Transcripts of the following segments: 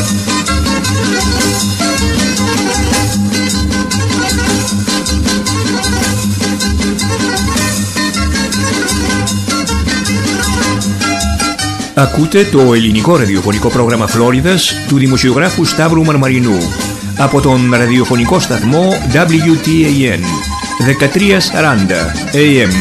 Ακούτε το ελληνικό ραδιοφωνικό πρόγραμμα Φλόριδας του δημοσιογράφου Σταύρου Μαρμαρινού από τον ραδιοφωνικό σταθμό WTAN 1340 AM.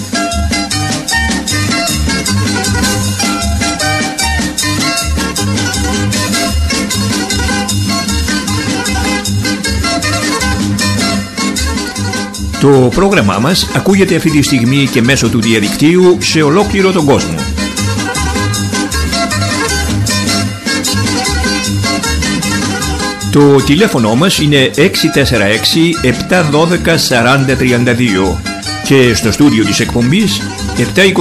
Το πρόγραμμά μας ακούγεται αυτή τη στιγμή και μέσω του διαδικτύου σε ολόκληρο τον κόσμο. Το τηλέφωνο μας είναι 646-712-4032 και στο στούντιο της εκπομπής 727-441-3000.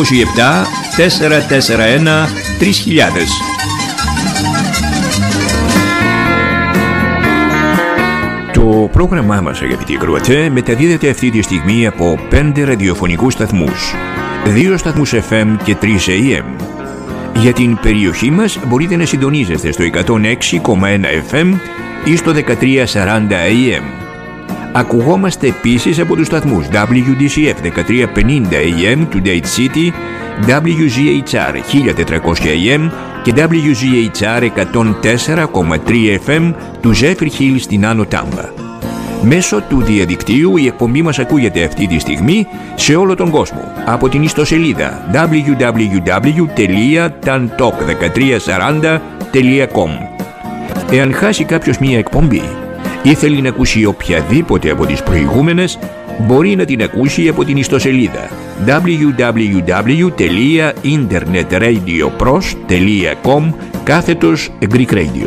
Το πρόγραμμά μας, αγαπητοί ακροατές, μεταδίδεται αυτή τη στιγμή από 5 ραδιοφωνικούς σταθμούς, 2 σταθμούς FM και 3 AM. Για την περιοχή μας μπορείτε να συντονίζεστε στο 106,1 FM ή στο 1340 AM. Ακουγόμαστε επίσης από τους σταθμούς WDCF 1350 AM του Dade City, WGHR 1400 AM και WGHR 104,3 FM του Zephyr Hills στην Άνω Τάμπα. Μέσω του διαδικτύου η εκπομπή μας ακούγεται αυτή τη στιγμή σε όλο τον κόσμο από την ιστοσελίδα www.tantalk1340.com. Εάν χάσει κάποιος μία εκπομπή ή θέλει να ακούσει οποιαδήποτε από τις προηγούμενες, μπορεί να την ακούσει από την ιστοσελίδα www.internetradioPros.com/Greek Radio.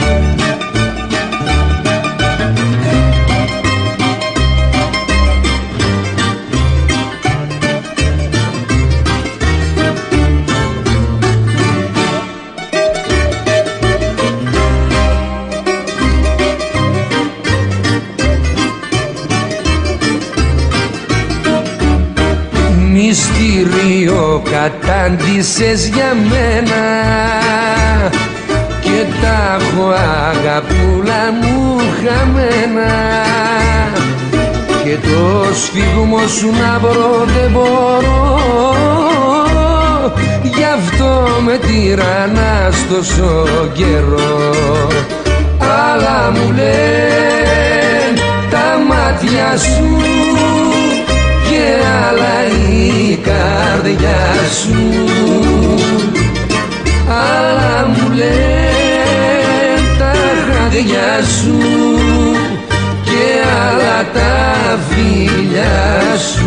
Μυστήριο κατάντησες για μένα και τα έχω αγαπούλα μου χαμένα και το σφίγμο σου να βρω δεν μπορώ, γι' αυτό με τυραννάς τόσο καιρό. Αλλά μου λένε τα μάτια σου και άλλα η καρδιά σου, άλλα μου λένε τα χάδια σου και άλλα τα φιλιά σου.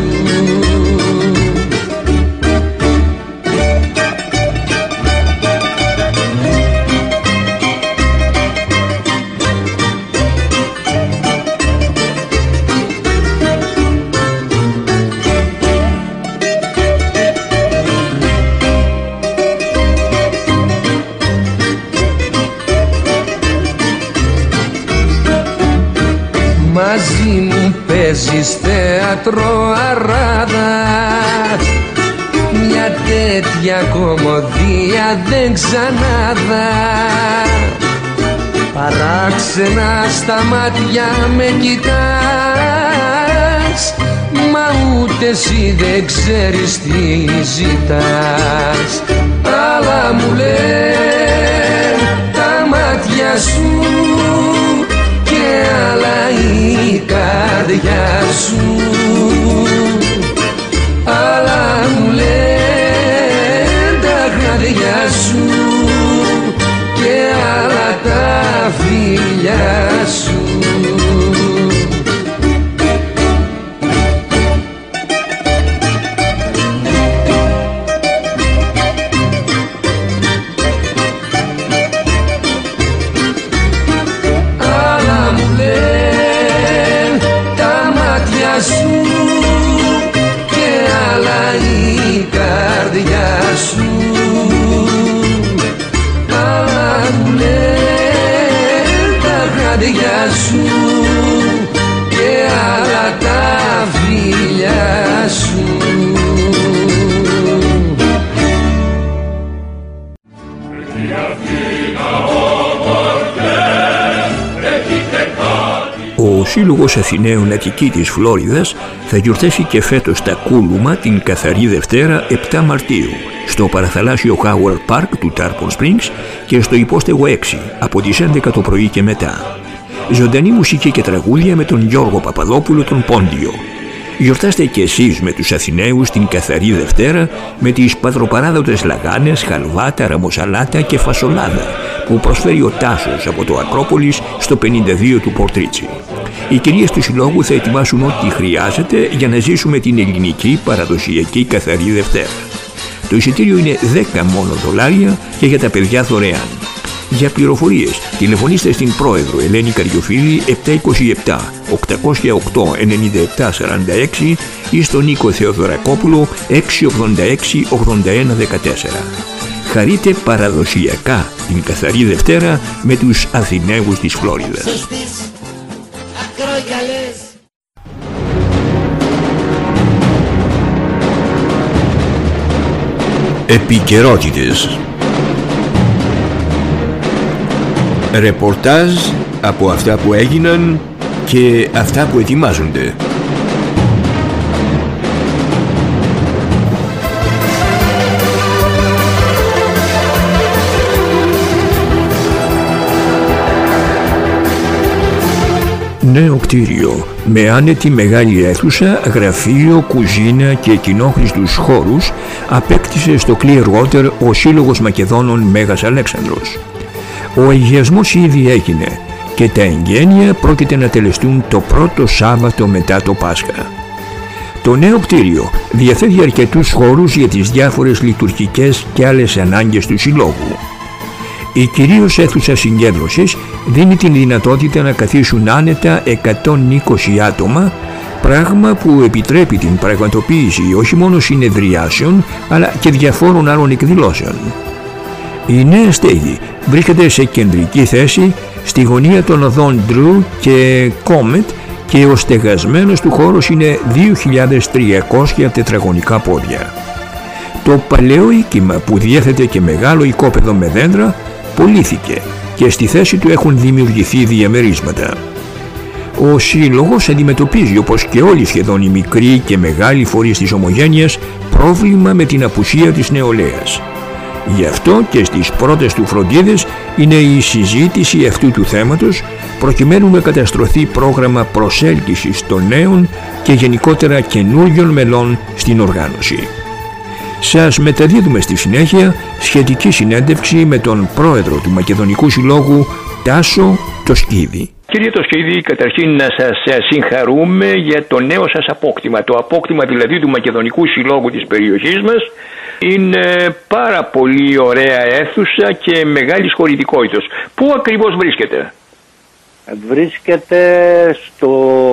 Μαζί μου παίζεις θέατρο αράδα, μια τέτοια κομμωδία δεν ξανάδα. Παράξενα στα μάτια με κοιτάς, μα ούτε εσύ δεν ξέρεις τι ζητάς. Αλλά μου λένε τα μάτια σου και άλλα η καρδιά σου, άλλα μου λένε τα χάδια σου και άλλα τα φιλιά σου. Σου και άλλα τα φιλιά σου. Έχει Αθήνα όμορφη Σύλλογος Αθηναίων Αττική της Φλόριδας θα γιορτάσει και φέτος τα Κούλουμα την καθαρή Δευτέρα 7 Μαρτίου στο παραθαλάσσιο Howard Park του Tarpon Springs και στο υπόστεγο 6 από τις 11 το πρωί και μετά. Ζωντανή μουσική και τραγούδια με τον Γιώργο Παπαδόπουλο τον Πόντιο. Γιορτάστε και εσείς με τους Αθηναίους την καθαρή Δευτέρα με τις πατροπαράδοτες λαγάνες, χαλβάτα, ραμοσαλάτα και φασολάδα που προσφέρει ο Τάσος από το Ακρόπολης στο 52 του Πορτρίτσι. Οι κυρίες του Συλλόγου θα ετοιμάσουν ό,τι χρειάζεται για να ζήσουμε την ελληνική παραδοσιακή καθαρή Δευτέρα. Το εισιτήριο είναι 10 μόνο $, και για τα παιδιά δωρεάν. Για πληροφορίες τηλεφωνήστε στην πρόεδρο Ελένη Καριοφίλη 727 808 9746 ή στον Νίκο Θεοδωρακόπουλο 686 8114. Χαρείτε παραδοσιακά την καθαρή Δευτέρα με τους Αθηναίους της Φλόριδας. Επικαιρότητες. Ρεπορτάζ από αυτά που έγιναν και αυτά που ετοιμάζονται. Νέο κτίριο με άνετη μεγάλη αίθουσα, γραφείο, κουζίνα και κοινόχρηστους χώρους απέκτησε στο Clearwater ο Σύλλογος Μακεδόνων Μέγας Αλέξανδρος. Ο αγιασμός ήδη έγινε και τα εγγένεια πρόκειται να τελεστούν το πρώτο Σάββατο μετά το Πάσχα. Το νέο κτίριο διαθέτει αρκετούς χώρους για τις διάφορες λειτουργικές και άλλες ανάγκες του Συλλόγου. Η κυρίως αίθουσα συγκέντρωσης δίνει την δυνατότητα να καθίσουν άνετα 120 άτομα, πράγμα που επιτρέπει την πραγματοποίηση όχι μόνο συνεδριάσεων αλλά και διαφόρων άλλων εκδηλώσεων. Η νέα στέγη βρίσκεται σε κεντρική θέση στη γωνία των οδών Drew και Comet και ο στεγασμένος του χώρος είναι 2.300 τετραγωνικά πόδια. Το παλαιό οίκημα που διέθετε και μεγάλο οικόπεδο με δέντρα πωλήθηκε και στη θέση του έχουν δημιουργηθεί διαμερίσματα. Ο Σύλλογος αντιμετωπίζει, όπως και όλοι σχεδόν οι μικροί και μεγάλοι φορείς της ομογένειας, πρόβλημα με την απουσία της νεολαίας. Γι' αυτό και στις πρώτες του φροντίδες είναι η συζήτηση αυτού του θέματος προκειμένου να καταστρωθεί πρόγραμμα προσέλκυσης των νέων και γενικότερα καινούριων μελών στην οργάνωση. Σας μεταδίδουμε στη συνέχεια σχετική συνέντευξη με τον πρόεδρο του Μακεδονικού Συλλόγου, Τάσο Τοσκίδη. Κύριε Τοσκίδη, καταρχήν να σας συγχαρούμε για το νέο σας απόκτημα. Το απόκτημα δηλαδή του Μακεδονικού Συλλόγου της περιοχής μας. Είναι πάρα πολύ ωραία αίθουσα και μεγάλης χωρητικότητας. Πού ακριβώς βρίσκεται? Βρίσκεται στο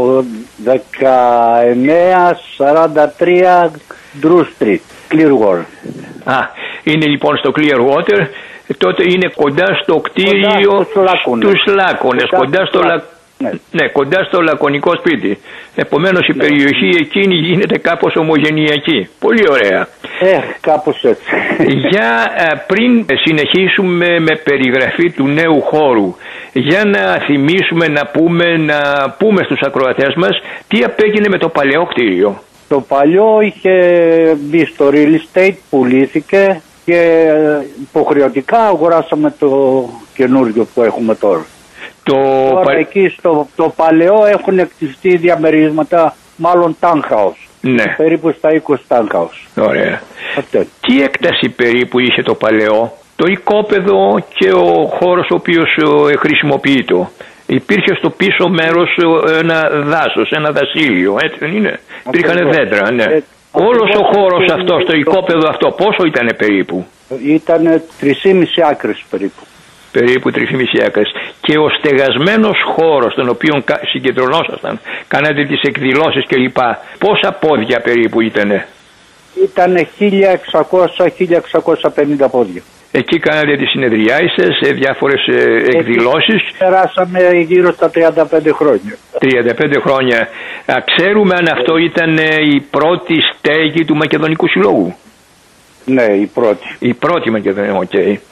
1943 Drew Street, Clearwater. Είναι λοιπόν στο Clearwater. Τότε είναι κοντά στο κτίριο στους Λάκωνες, κοντά στο λακωνικό σπίτι. Επομένως η περιοχή εκείνη γίνεται κάπως ομογενειακή. Πολύ ωραία. Κάπως έτσι. Για πριν συνεχίσουμε με περιγραφή του νέου χώρου, για να θυμίσουμε, να πούμε στους ακροατές μας τι απέγινε με το παλαιό κτίριο. Το παλιό είχε μπει στο real estate, πουλήθηκε και υποχρεωτικά αγοράσαμε το καινούργιο που έχουμε τώρα. Τώρα εκεί στο παλαιό έχουν εκτιστεί διαμερίσματα, μάλλον townhouse. Ναι. Περίπου στα 20 townhouse. Ωραία. Τι έκταση περίπου είχε το παλαιό? Το οικόπεδο και ο χώρος ο οποίος χρησιμοποιείται. Υπήρχε στο πίσω μέρος ένα δάσος, ένα δασίλειο, έτσι δεν είναι? Υπήρχαν δέντρα, ναι. Όλος ο χώρος αυτός, το οικόπεδο αυτό, πόσο ήτανε περίπου? Ήτανε 3,5 άκρες περίπου. Περίπου 3,5 άκρες. Και ο στεγασμένος χώρος, τον οποίο συγκεντρωνόσασταν, κάνατε τις εκδηλώσεις κλπ. Πόσα πόδια περίπου ήτανε? Ήτανε 1.600-1.650 πόδια. Εκεί κάνατε τις συνεδριάσεις σε διάφορες εκδηλώσεις. Περάσαμε γύρω στα 35 χρόνια. 35 χρόνια. Ξέρουμε αν αυτό ήταν η πρώτη στέγη του Μακεδονικού Συλλόγου. Ναι, η πρώτη. Η πρώτη Μακεδονική, okay.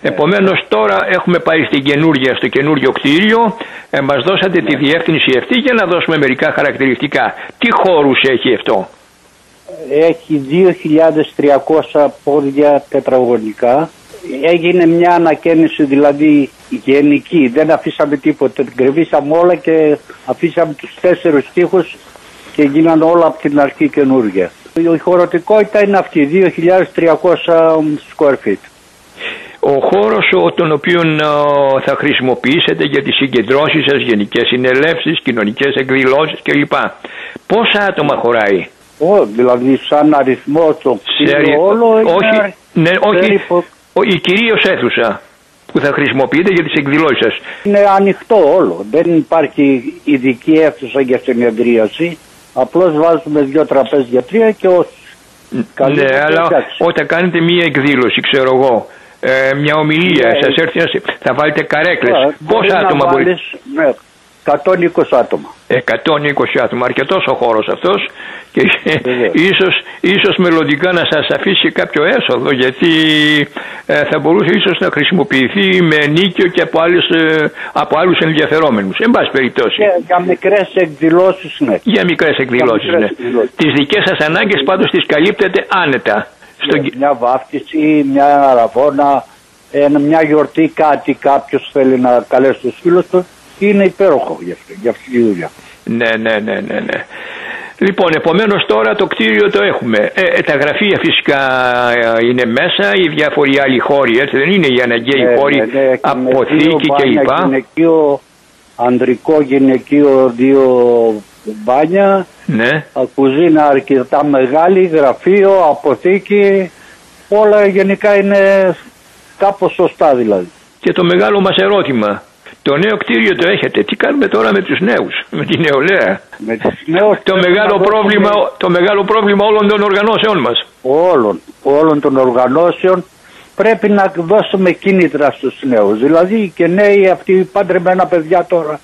Επομένως τώρα έχουμε πάει στο καινούργιο κτίριο, μας δώσατε τη διεύθυνση αυτή για να δώσουμε μερικά χαρακτηριστικά. Τι χώρους έχει αυτό? Έχει 2.300 πόδια τετραγωνικά. Έγινε μια ανακαίνιση δηλαδή γενική, δεν αφήσαμε τίποτα, γκρεμίσαμε όλα και αφήσαμε τους 4 τοίχους και γίνανε όλα από την αρχή καινούργια. Η χωροτικότητα είναι αυτή, 2.300 square feet. Ο χώρος τον οποίο θα χρησιμοποιήσετε για τις συγκεντρώσεις σας, γενικές συνελεύσεις, κοινωνικές εκδηλώσεις κλπ. Πόσα άτομα χωράει? Δηλαδή σαν αριθμό το κτίριο όλο η κυρίως αίθουσα που θα χρησιμοποιείτε για τις εκδηλώσεις σας. Είναι ανοιχτό όλο, δεν υπάρχει ειδική αίθουσα για συνεδρίαση, απλώς βάζουμε 2 τραπέζια 3 και όσοι. Ναι, αλλά όταν κάνετε μία εκδήλωση, ξέρω εγώ, μια ομιλία, σας έρθει θα βάλετε καρέκλες. Πόσα άτομα μπορείτε? 120 άτομα. 120 άτομα, αρκετός ο χώρος αυτός και ίσως μελλοντικά να σας αφήσει κάποιο έσοδο, γιατί θα μπορούσε ίσως να χρησιμοποιηθεί με νίκιο και από άλλους ενδιαφερόμενους. Εν πάση περιπτώσει. Για μικρές εκδηλώσεις, ναι. Για μικρές εκδηλώσεις, ναι. Τις δικές σας ανάγκες πάντως τις καλύπτετε άνετα. Μια βάφτιση, μια αραβώνα, μια γιορτή, κάτι κάποιος θέλει να καλέσει τους φίλους του, είναι υπέροχο για αυτή τη δουλειά. Ναι. Λοιπόν, επομένως τώρα το κτίριο το έχουμε. Τα γραφεία φυσικά είναι μέσα, οι διάφοροι άλλοι χώροι, έτσι δεν είναι, οι αναγκαίοι χώροι, αποθήκη κλπ. Γυναικείο, ανδρικό, γυναικείο, 2 μπάνια, ναι. Κουζίνα αρκετά μεγάλη, γραφείο, αποθήκη, όλα γενικά είναι κάπως σωστά δηλαδή. Και το μεγάλο μας ερώτημα, το νέο κτίριο το έχετε, τι κάνουμε τώρα με τους νέους, με τη νεολαία? Το μεγάλο πρόβλημα όλων των οργανώσεων μας. Όλων των οργανώσεων πρέπει να δώσουμε κίνητρα στους νέους, δηλαδή και νέοι αυτοί παντρεμένα παιδιά τώρα,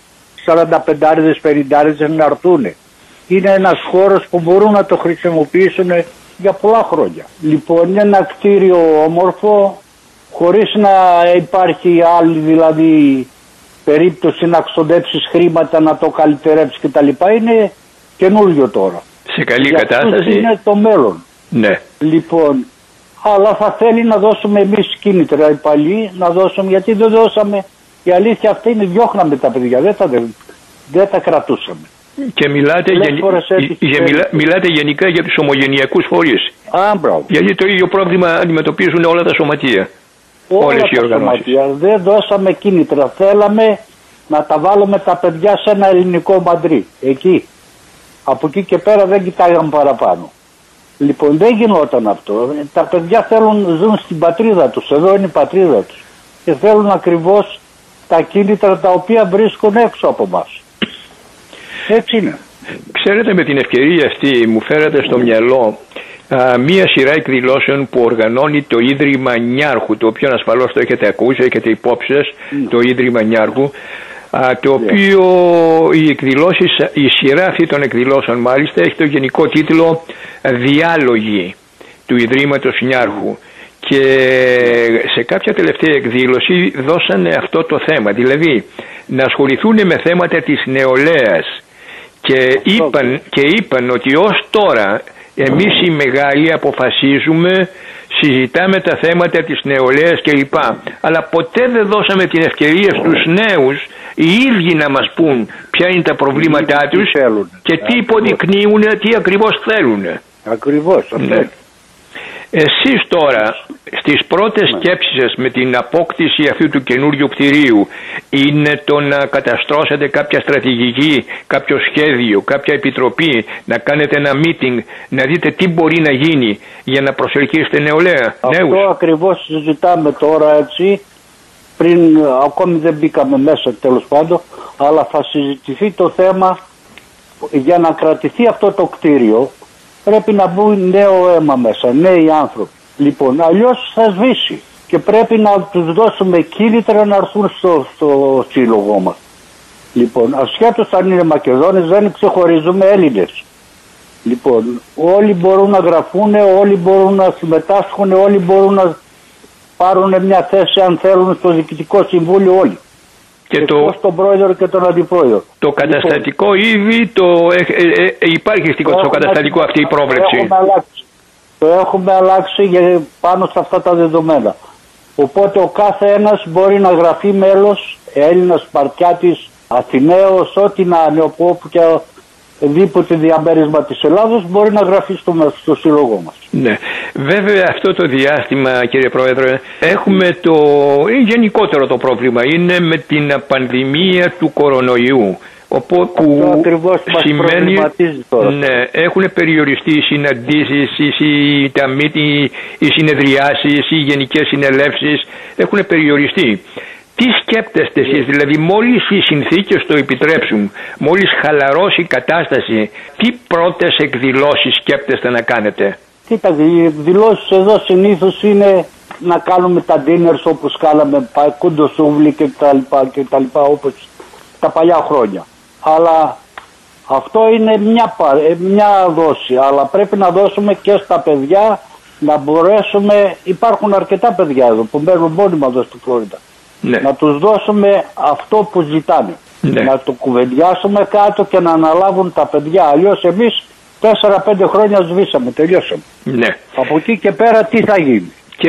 45-50 να έρθουν. Είναι ένας χώρος που μπορούν να το χρησιμοποιήσουν για πολλά χρόνια. Λοιπόν, είναι ένα κτίριο όμορφο, χωρίς να υπάρχει άλλη δηλαδή περίπτωση να ξοδέψεις χρήματα, να το καλυτερέψεις κτλ. Είναι καινούριο τώρα. Σε καλή κατάσταση. Είναι το μέλλον. Ναι. Λοιπόν, αλλά θα θέλει να δώσουμε εμείς κίνητρα οι παλιοί, να δώσουμε, γιατί δεν δώσαμε. Η αλήθεια αυτή είναι, διώχναμε τα παιδιά, δεν τα κρατούσαμε. Και μιλάτε γενικά για τους ομογενειακούς φορείς. Γιατί το ίδιο πρόβλημα αντιμετωπίζουν όλα τα σωματεία. Όλες οι οργανώσεις. Δεν δώσαμε κίνητρα. Θέλαμε να τα βάλουμε τα παιδιά σε ένα ελληνικό μαντρί. Εκεί. Από εκεί και πέρα δεν κοιτάγαμε παραπάνω. Λοιπόν, δεν γινόταν αυτό. Τα παιδιά ζουν στην πατρίδα τους. Εδώ είναι η πατρίδα τους. Και θέλουν ακριβώς τα κίνητρα τα οποία βρίσκουν έξω από εμάς. Έτσι είναι. Ξέρετε, με την ευκαιρία αυτή μου φέρατε στο μυαλό μία σειρά εκδηλώσεων που οργανώνει το Ίδρυμα Νιάρχου, το οποίο ασφαλώς το έχετε ακούσει, έχετε υπόψη σας, το Ίδρυμα Νιάρχου, το οποίο η σειρά αυτή των εκδηλώσεων μάλιστα έχει το γενικό τίτλο «Διάλογοι» του Ιδρύματος Νιάρχου. Και σε κάποια τελευταία εκδήλωση δώσανε αυτό το θέμα, δηλαδή να ασχοληθούν με θέματα της νεολαίας και είπαν ότι ως τώρα εμείς οι μεγάλοι αποφασίζουμε, συζητάμε τα θέματα της νεολαίας κλπ. Αλλά ποτέ δεν δώσαμε την ευκαιρία στους νέους οι ίδιοι να μας πούν ποια είναι τα προβλήματά τους και τι υποδεικνύουν, τι ακριβώς θέλουν. Ακριβώς. Ναι. Εσείς τώρα στις πρώτες σκέψεις σας με την απόκτηση αυτού του καινούριου κτηρίου είναι το να καταστρώσετε κάποια στρατηγική, κάποιο σχέδιο, κάποια επιτροπή, να κάνετε ένα meeting, να δείτε τι μπορεί να γίνει για να προσελκύσετε νεολαία, νέους? Αυτό ακριβώς συζητάμε τώρα, έτσι, ακόμη δεν μπήκαμε μέσα τέλος πάντων, αλλά θα συζητηθεί το θέμα για να κρατηθεί αυτό το κτίριο. Πρέπει να μπουν νέο αίμα μέσα, νέοι άνθρωποι. Λοιπόν, αλλιώς θα σβήσει και πρέπει να τους δώσουμε κίνητρα να έρθουν στο σύλλογό μας. Λοιπόν, ασχέτως αν είναι Μακεδόνες, δεν ξεχωρίζουμε Έλληνες. Λοιπόν, όλοι μπορούν να γραφούν, όλοι μπορούν να συμμετάσχουν, όλοι μπορούν να πάρουν μια θέση αν θέλουν στο Διοικητικό Συμβούλιο όλοι. Και τον πρόεδρο και τον αντιπρόεδρο. Το καταστατικό ήδη υπάρχει στο καταστατικό αυτή η πρόβλεψη. Το έχουμε αλλάξει πάνω σε αυτά τα δεδομένα. Οπότε ο κάθε ένας μπορεί να γραφεί μέλος, Έλληνας, Σπαρτιάτης, Αθηναίος, ό,τι να είναι, όπου και δίποτε διαμέρισμα της Ελλάδος μπορεί να γραφεί στο σύλλογό μας. Ναι. Βέβαια αυτό το διάστημα, κύριε Πρόεδρε, έχουμε γενικότερο το πρόβλημα είναι με την πανδημία του κορονοϊού. Που σημαίνει ναι, έχουν περιοριστεί οι συναντήσεις, οι συνεδριάσεις, οι γενικές συνελεύσεις έχουν περιοριστεί. Τι σκέπτεστε εσείς, δηλαδή μόλις οι συνθήκες το επιτρέψουν, μόλις χαλαρώσει η κατάσταση, τι πρώτες εκδηλώσεις σκέπτεστε να κάνετε? Κοίταξε, οι εκδηλώσεις εδώ συνήθως είναι να κάνουμε τα dinners όπως κάναμε, κοντοσούβλι και τα λοιπά όπως τα παλιά χρόνια. Αλλά αυτό είναι μια δόση, αλλά πρέπει να δώσουμε και στα παιδιά να μπορέσουμε, υπάρχουν αρκετά παιδιά εδώ που μένουν μόνιμα εδώ στη Φλόριντα. Ναι. Να τους δώσουμε αυτό που ζητάνε. Ναι. Να το κουβεντιάσουμε κάτω και να αναλάβουν τα παιδιά. Αλλιώς εμείς 4-5 χρόνια σβήσαμε, τελειώσαμε. Ναι. Από εκεί και πέρα τι θα γίνει? Και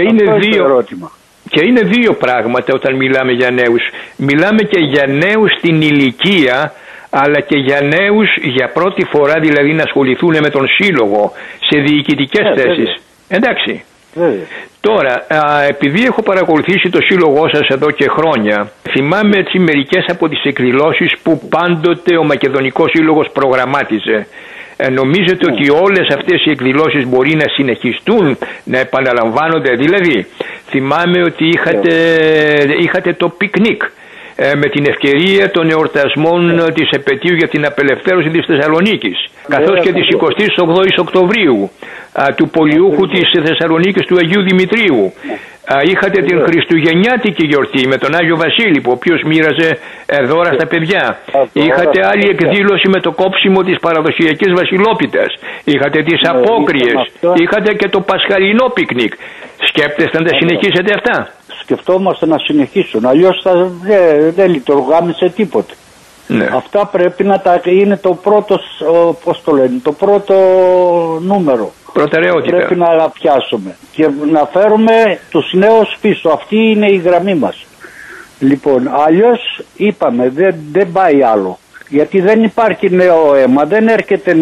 είναι δύο πράγματα όταν μιλάμε για νέους. Μιλάμε και για νέους στην ηλικία, αλλά και για νέους για πρώτη φορά δηλαδή να ασχοληθούν με τον σύλλογο σε διοικητικές θέσεις. Εντάξει. Τώρα, επειδή έχω παρακολουθήσει το σύλλογό σας εδώ και χρόνια, θυμάμαι έτσι μερικές από τις εκδηλώσεις που πάντοτε ο Μακεδονικός Σύλλογος προγραμμάτιζε. Νομίζετε ότι όλες αυτές οι εκδηλώσεις μπορεί να συνεχιστούν, να επαναλαμβάνονται? Δηλαδή, θυμάμαι ότι είχατε το πικνίκ με την ευκαιρία των εορτασμών της επετείου για την απελευθέρωση της Θεσσαλονίκης, καθώς και της 28ης Οκτωβρίου, του πολιούχου της Θεσσαλονίκης του Αγίου Δημητρίου. Είχατε την Χριστουγεννιάτικη γιορτή με τον Άγιο Βασίλη, ο οποίος μοίραζε δώρα στα παιδιά. Είχατε άλλη εκδήλωση με το κόψιμο της παραδοσιακής βασιλόπιτας. Είχατε τις απόκριες. Είχατε και το πασχαλινό πικνίκ. Σκέπτεστε να τα συνεχίσετε αυτά? Σκεφτόμαστε να συνεχίσουν, αλλιώς δεν λειτουργάμε σε τίποτε. Ναι. Αυτά πρέπει να είναι το πρώτο, το πρώτο νούμερο. Προτεραιότητα. Πρέπει να πιάσουμε και να φέρουμε τους νέους πίσω. Αυτή είναι η γραμμή μας. Λοιπόν, αλλιώς είπαμε δεν πάει άλλο. Γιατί δεν υπάρχει νέο αίμα, δεν έρχεται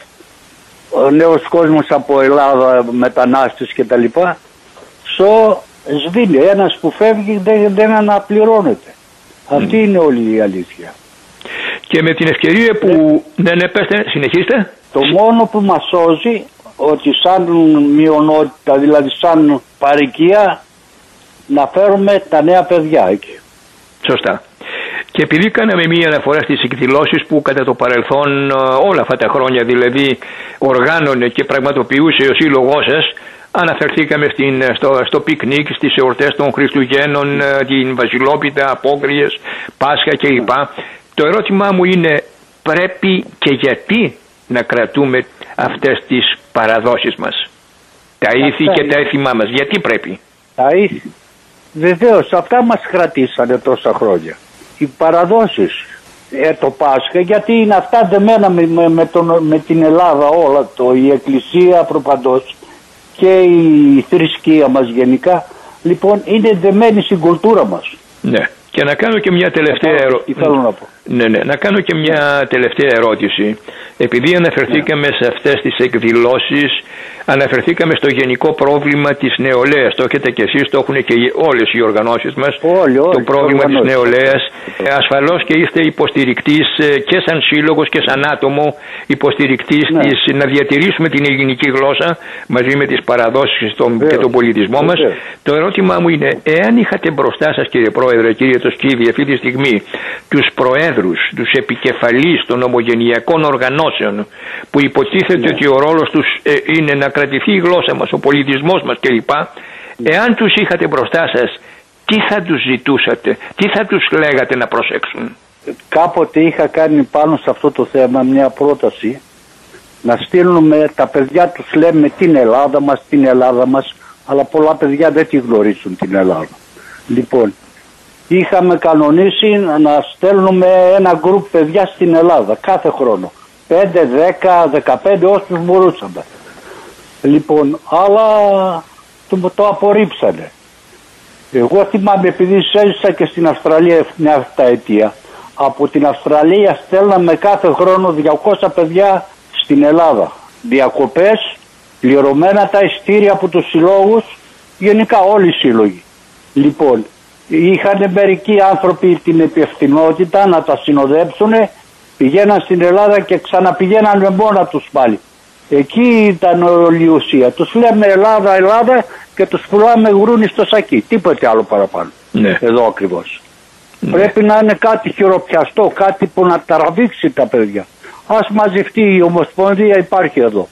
νέος κόσμος από Ελλάδα, μετανάστες κτλ. Σβήνει, ένας που φεύγει δεν αναπληρώνεται. Αυτή είναι όλη η αλήθεια. Και με την ευκαιρία που πέστε, συνεχίστε. Το μόνο που μας σώζει, ότι σαν μειονότητα, δηλαδή σαν παροικία, να φέρουμε τα νέα παιδιά εκεί. Σωστά. Και επειδή κάναμε μία αναφορά στις εκδηλώσεις που κατά το παρελθόν όλα αυτά τα χρόνια δηλαδή οργάνωνε και πραγματοποιούσε ο σύλλογός σας, αναφερθήκαμε στο πικνίκ, στις εορτές των Χριστουγέννων, την Βασιλόπιτα, Απόκριες, Πάσχα κλπ. Το ερώτημά μου είναι, πρέπει και γιατί να κρατούμε αυτές τις παραδόσεις μας, τα ήθη και τα έθιμά μας? Γιατί πρέπει? Τα ήθη, βεβαίως, αυτά μας κρατήσανε τόσα χρόνια. Οι παραδόσεις, το Πάσχα, γιατί είναι αυτά δεμένα με την Ελλάδα όλα, η Εκκλησία προπαντός και η θρησκεία μας γενικά, λοιπόν είναι δεμένη στην κουλτούρα μας. Ναι. Και να κάνω και μια τελευταία ερώτηση. Να κάνω και μια τελευταία ερώτηση. Επειδή αναφερθήκαμε σε αυτές τις εκδηλώσεις, αναφερθήκαμε στο γενικό πρόβλημα της νεολαίας. Το έχετε και εσείς, το έχουν και όλες οι οργανώσεις μας. Το πρόβλημα της νεολαίας. Ασφαλώς και είστε υποστηρικτής και σαν σύλλογος και σαν άτομο, υποστηρικτής της να διατηρήσουμε την ελληνική γλώσσα μαζί με τις παραδόσεις και τον πολιτισμό μας. Το ερώτημά μου είναι, εάν είχατε μπροστά σας, κύριε Πρόεδρε, κύριε Τοσκίδη, αυτή τη στιγμή τους προέδρους, τους επικεφαλείς των ομογενειακών οργανώσεων, που υποτίθεται ότι ο ρόλος τους είναι να κρατηθεί η γλώσσα μας, ο πολιτισμός μας κλπ. Εάν τους είχατε μπροστά σας, τι θα τους ζητούσατε, τι θα τους λέγατε να προσέξουν? Κάποτε είχα κάνει πάνω σε αυτό το θέμα μια πρόταση, να στείλουμε τα παιδιά τους, λέμε την Ελλάδα μας, αλλά πολλά παιδιά δεν τη γνωρίζουν την Ελλάδα. Λοιπόν, είχαμε κανονίσει να στέλνουμε ένα γκρουπ παιδιά στην Ελλάδα κάθε χρόνο. 5, 10, 15 όσους μπορούσαμε. Λοιπόν, αλλά το απορρίψανε. Εγώ θυμάμαι, επειδή έζησα και στην Αυστραλία μια 7 ετία, από την Αυστραλία στέλναμε κάθε χρόνο 200 παιδιά στην Ελλάδα. Διακοπές, πληρωμένα τα ειστήρια από τους συλλόγους, γενικά όλοι οι σύλλογοι. Λοιπόν, είχαν μερικοί άνθρωποι την υπευθυνότητα να τα συνοδέψουν, πηγαίναν στην Ελλάδα και ξαναπηγαίναν με μόνα τους πάλι. Εκεί ήταν όλη η ουσία. Τους λέμε Ελλάδα, Ελλάδα και τους πουλάμε γουρούνι στο σακί. Τίποτε άλλο παραπάνω. Ναι. Εδώ ακριβώς. Ναι. Πρέπει να είναι κάτι χειροπιαστό, κάτι που να τραβήξει τα παιδιά. Ας μαζευτεί η Ομοσπονδία, υπάρχει εδώ.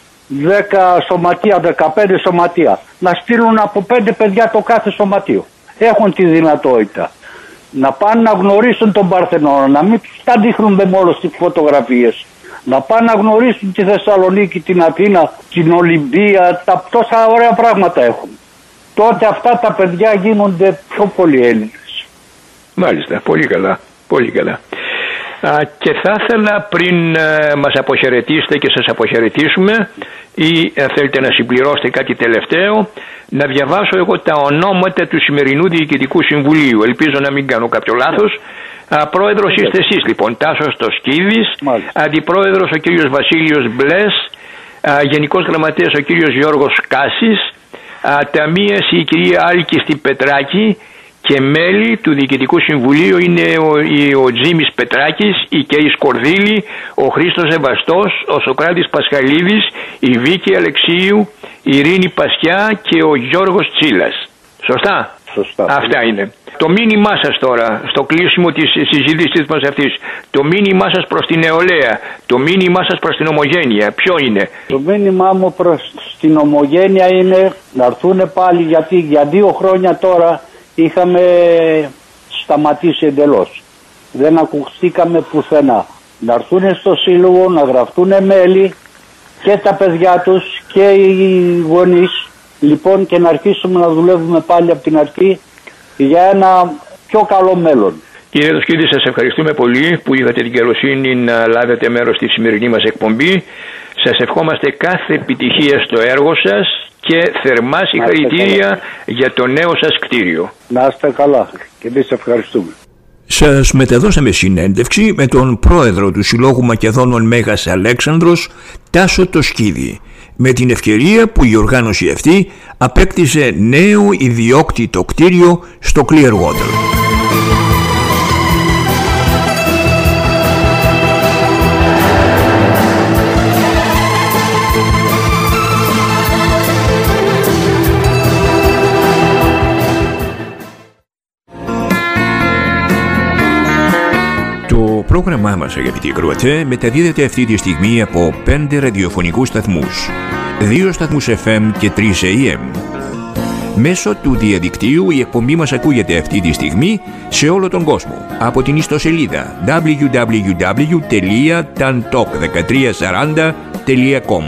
10 σωματεία, 15 σωματεία. Να στείλουν από 5 παιδιά το κάθε σωματείο. Έχουν τη δυνατότητα. Να πάνε να γνωρίσουν τον Παρθενώνα, να μην τα δείχνουμε μόνο στις φωτογραφίες. Να πάνε να γνωρίσουν τη Θεσσαλονίκη, την Αθήνα, την Ολυμπία, τόσα ωραία πράγματα έχουν. Τότε αυτά τα παιδιά γίνονται πιο πολύ Έλληνες. Μάλιστα, πολύ καλά, πολύ καλά. Και θα ήθελα πριν μας αποχαιρετήσετε και σας αποχαιρετήσουμε ή θέλετε να συμπληρώσετε κάτι τελευταίο, να διαβάσω εγώ τα ονόματα του σημερινού Διοικητικού Συμβουλίου. Ελπίζω να μην κάνω κάποιο λάθος. Πρόεδρος είστε εσείς λοιπόν, Τάσος Τοσκίδης, αντιπρόεδρος ο κύριος Βασίλειος Μπλες, γενικός γραμματέας ο κύριος Γιώργος Κάσης, ταμείας η κυρία Άλκιστη Πετράκη και μέλη του Διοικητικού Συμβουλίου είναι ο Τζίμις Πετράκης, η Κέη Σκορδίλη, ο Χρήστος Ζεμπαστός, ο Σοκράτης Πασχαλίδης, η Βίκη Αλεξίου, η Ειρήνη Πασιά και ο Γιώργος Τσίλας. Σωστά? Σωστά. Αυτά είναι. Το μήνυμά σας τώρα, στο κλείσιμο της συζήτησης μας αυτής, το μήνυμά σας προς την νεολαία, το μήνυμά σας προς την Ομογένεια, ποιο είναι? Το μήνυμά μου προς την Ομογένεια είναι να έρθουν πάλι, γιατί για 2 χρόνια τώρα είχαμε σταματήσει εντελώς. Δεν ακουστήκαμε πουθενά. Να έρθουν στο σύλλογο, να γραφτούν μέλη και τα παιδιά τους και οι γονείς. Λοιπόν, και να αρχίσουμε να δουλεύουμε πάλι από την αρχή για ένα πιο καλό μέλλον. Κύριε Τοσκίδη, σας ευχαριστούμε πολύ που είχατε την καλοσύνη να λάβετε μέρος στη σημερινή μας εκπομπή. Σας ευχόμαστε κάθε επιτυχία στο έργο σας και θερμά συγχαρητήρια για το νέο σας κτίριο. Να είστε καλά και εμείς ευχαριστούμε. Σας μεταδώσαμε συνέντευξη με τον πρόεδρο του Συλλόγου Μακεδόνων Μέγας Αλέξανδρος, Τάσο Τοσκίδη, με την ευκαιρία που η οργάνωση αυτή απέκτησε νέο ιδιόκτητο κτίριο στο Clearwater. Το πρόγραμμά μας, αγαπητοί ακροατές, μεταδίδεται αυτή τη στιγμή από 5 ραδιοφωνικούς σταθμούς, 2 σταθμούς FM και 3 AM. Μέσω του διαδικτύου η εκπομπή μας ακούγεται αυτή τη στιγμή σε όλο τον κόσμο από την ιστοσελίδα www.tantalk1340.com.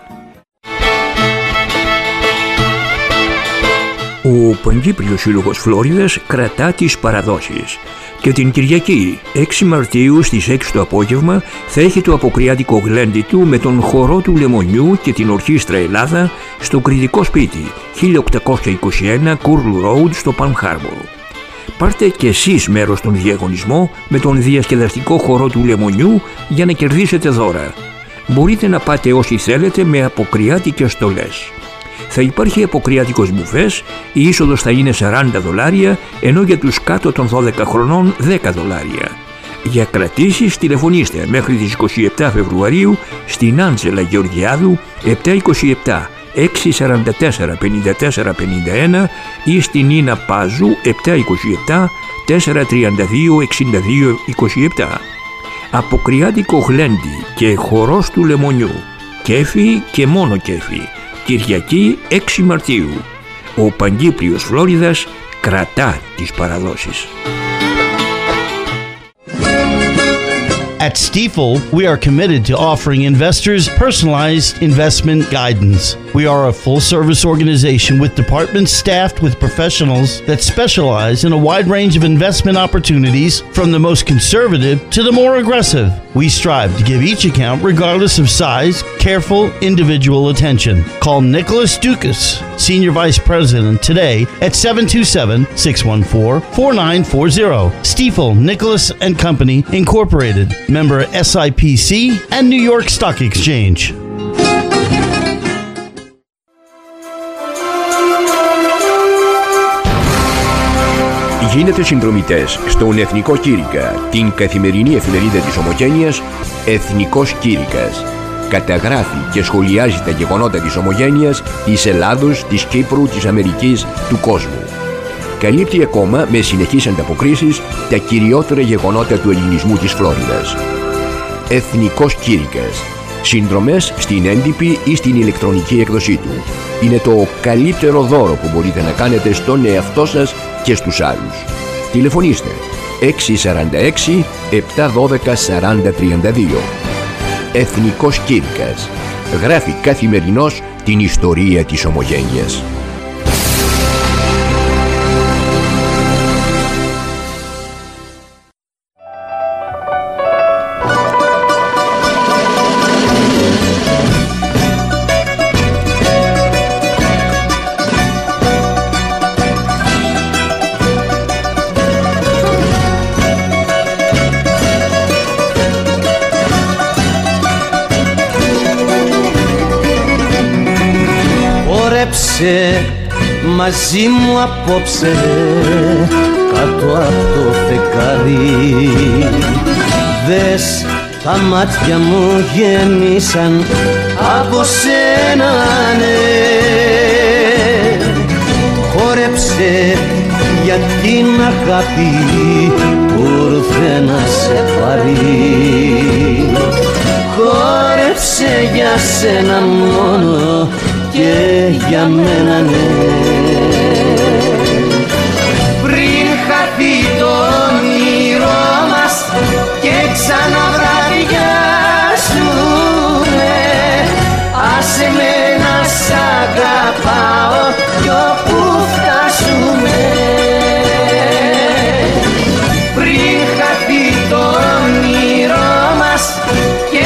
Ο Παγκύπριος Σύλλογος Φλόριδας κρατά τις παραδόσεις και την Κυριακή 6 Μαρτίου στις 6 το απόγευμα θα έχει το αποκριάτικο γλέντι του με τον χορό του Λεμονιού και την Ορχήστρα Ελλάδα στο Κρητικό Σπίτι 1821 Κούρλου Ρόουντ στο Palm Harbor. Πάρτε και εσείς μέρος στον διαγωνισμό με τον διασκεδαστικό χορό του Λεμονιού για να κερδίσετε δώρα. Μπορείτε να πάτε όσοι θέλετε με αποκριάτικες στολές. Θα υπάρχει αποκριάτικος μπουφές, η είσοδος θα είναι $40, ενώ για τους κάτω των 12 χρονών $10. Για κρατήσεις τηλεφωνήστε μέχρι τις 27 Φεβρουαρίου στην Άντζελα Γεωργιάδου 727 644 5451 ή στην Νίνα Πάζου 727 432 62 27. Αποκριάτικο γλέντι και χορός του Λεμονιού. Κέφι και μόνο κέφι. Κυριακή 6 Μαρτίου. Ο Παγκύπριος Φλόριδας κρατά τις παραδόσεις. At Stifel, we are committed to offering investors personalized investment guidance. We are a full-service organization with departments staffed with professionals that specialize in a wide range of investment opportunities, from the most conservative to the more aggressive. We strive to give each account, regardless of size, careful individual attention. Call Nicholas Dukas, Senior Vice President, today at 727-614-4940. Stifel, Nicholas and Company, Incorporated. Member SIPC and New York Stock Exchange. Γίνετε συνδρομητές στον Εθνικό Κήρυκα, την καθημερινή εφημερίδα της Ομογένειας Εθνικός Κήρυκας. Καταγράφει και σχολιάζει τα γεγονότα της Ομογένειας, της Ελλάδος, της Κύπρου, της Αμερικής, του κόσμου. Καλύπτει ακόμα με συνεχείς ανταποκρίσεις τα κυριότερα γεγονότα του ελληνισμού της Φλόριδας. Εθνικός Κήρυκας. Συνδρομές στην έντυπη ή στην ηλεκτρονική έκδοσή του. Είναι το καλύτερο δώρο που μπορείτε να κάνετε στον εαυτό σας και στους άλλους. Τηλεφωνήστε 646 712 4032. Εθνικός Κήρυκας. Γράφει καθημερινώς την ιστορία της Ομογένειας. Μαζί μου απόψε κάτω από το φεγγάρι. Δες, τα μάτια μου γέμισαν από σένα, ναι. Χόρεψε για την αγάπη που ήρθε να σε πάρει. Χόρεψε για σένα μόνο και για μένα, ναι. Πριν χαθεί το όνειρό μας και ξαναβραδιάσουμε, άσε με να σ' αγαπάω κι όπου φτάσουμε. Πριν χαθεί το όνειρό μας και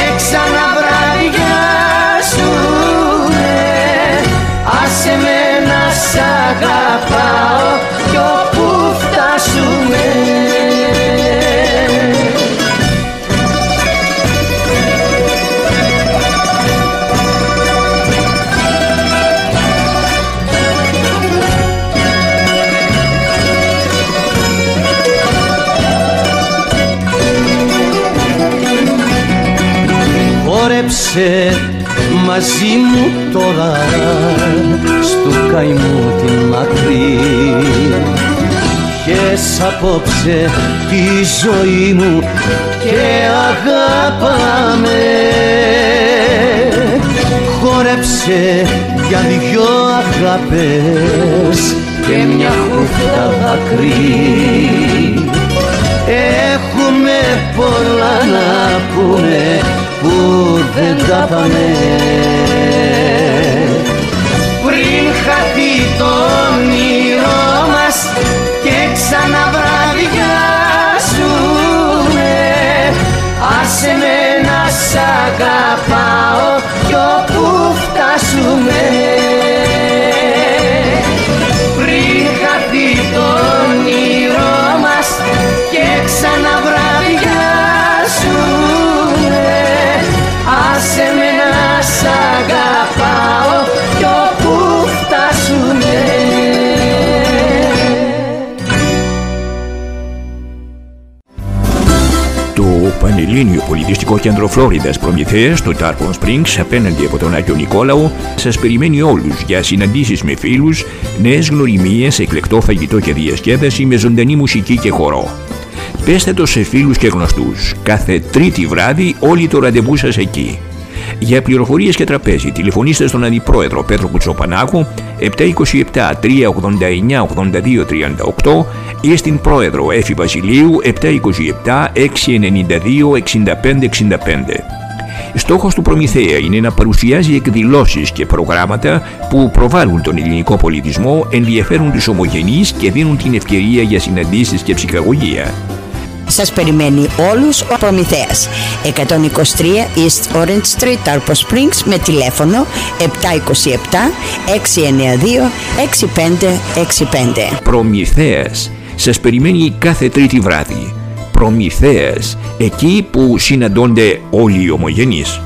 ξαναβραδιάσουμε, άσε με να σ' αγαπάω κι όπου φτάσουμε. Χόρεψε μαζί μου τώρα στου καημού την άκρη. Πιες απόψε τη ζωή μου και αγάπαμε. Χόρεψε για δυο αγάπες και μια χούφτα δάκρυ. Έχουμε πολλά να πούμε που δεν τα πάμε. Πριν χαθεί το όνειρό μας και ξαναβραδιάσουμε, άσε με να σ' αγαπάω κι όπου φτάσουμε. Πριν χαθεί το όνειρό μας και ξαναβραδιάσουμε, άσε με να σ' αγαπάω κι όπου φτάσουμε. Το Πανελλήνιο Πολιτιστικό Κέντρο Φλόριδας Προμηθέας στο Tarpon Springs, απέναντι από τον Άγιο Νικόλαο, σας περιμένει όλους για συναντήσεις με φίλους, νέες γνωριμίες, εκλεκτό φαγητό και διασκέδαση με ζωντανή μουσική και χορό. Πέστε το σε φίλους και γνωστούς. Κάθε Τρίτη βράδυ όλοι το ραντεβού σας εκεί. Για πληροφορίες και τραπέζι τηλεφωνήστε στον Αντιπρόεδρο Πέτρο Κουτσοπανάκο 727 389 8238 ή στην Πρόεδρο Έφη Βασιλείου 727 692 6565. Στόχος του Προμηθέα είναι να παρουσιάζει εκδηλώσεις και προγράμματα που προβάλλουν τον ελληνικό πολιτισμό, ενδιαφέρουν τους ομογενείς και δίνουν την ευκαιρία για συναντήσεις και ψυχαγωγία. Σας περιμένει όλους ο Προμηθέας. 123 East Orange Street, Tarpo Springs, με τηλέφωνο 727 692 6565. Προμηθέας σας περιμένει κάθε Τρίτη βράδυ. Προμηθέας, εκεί που συναντώνται όλοι οι ομογενείς.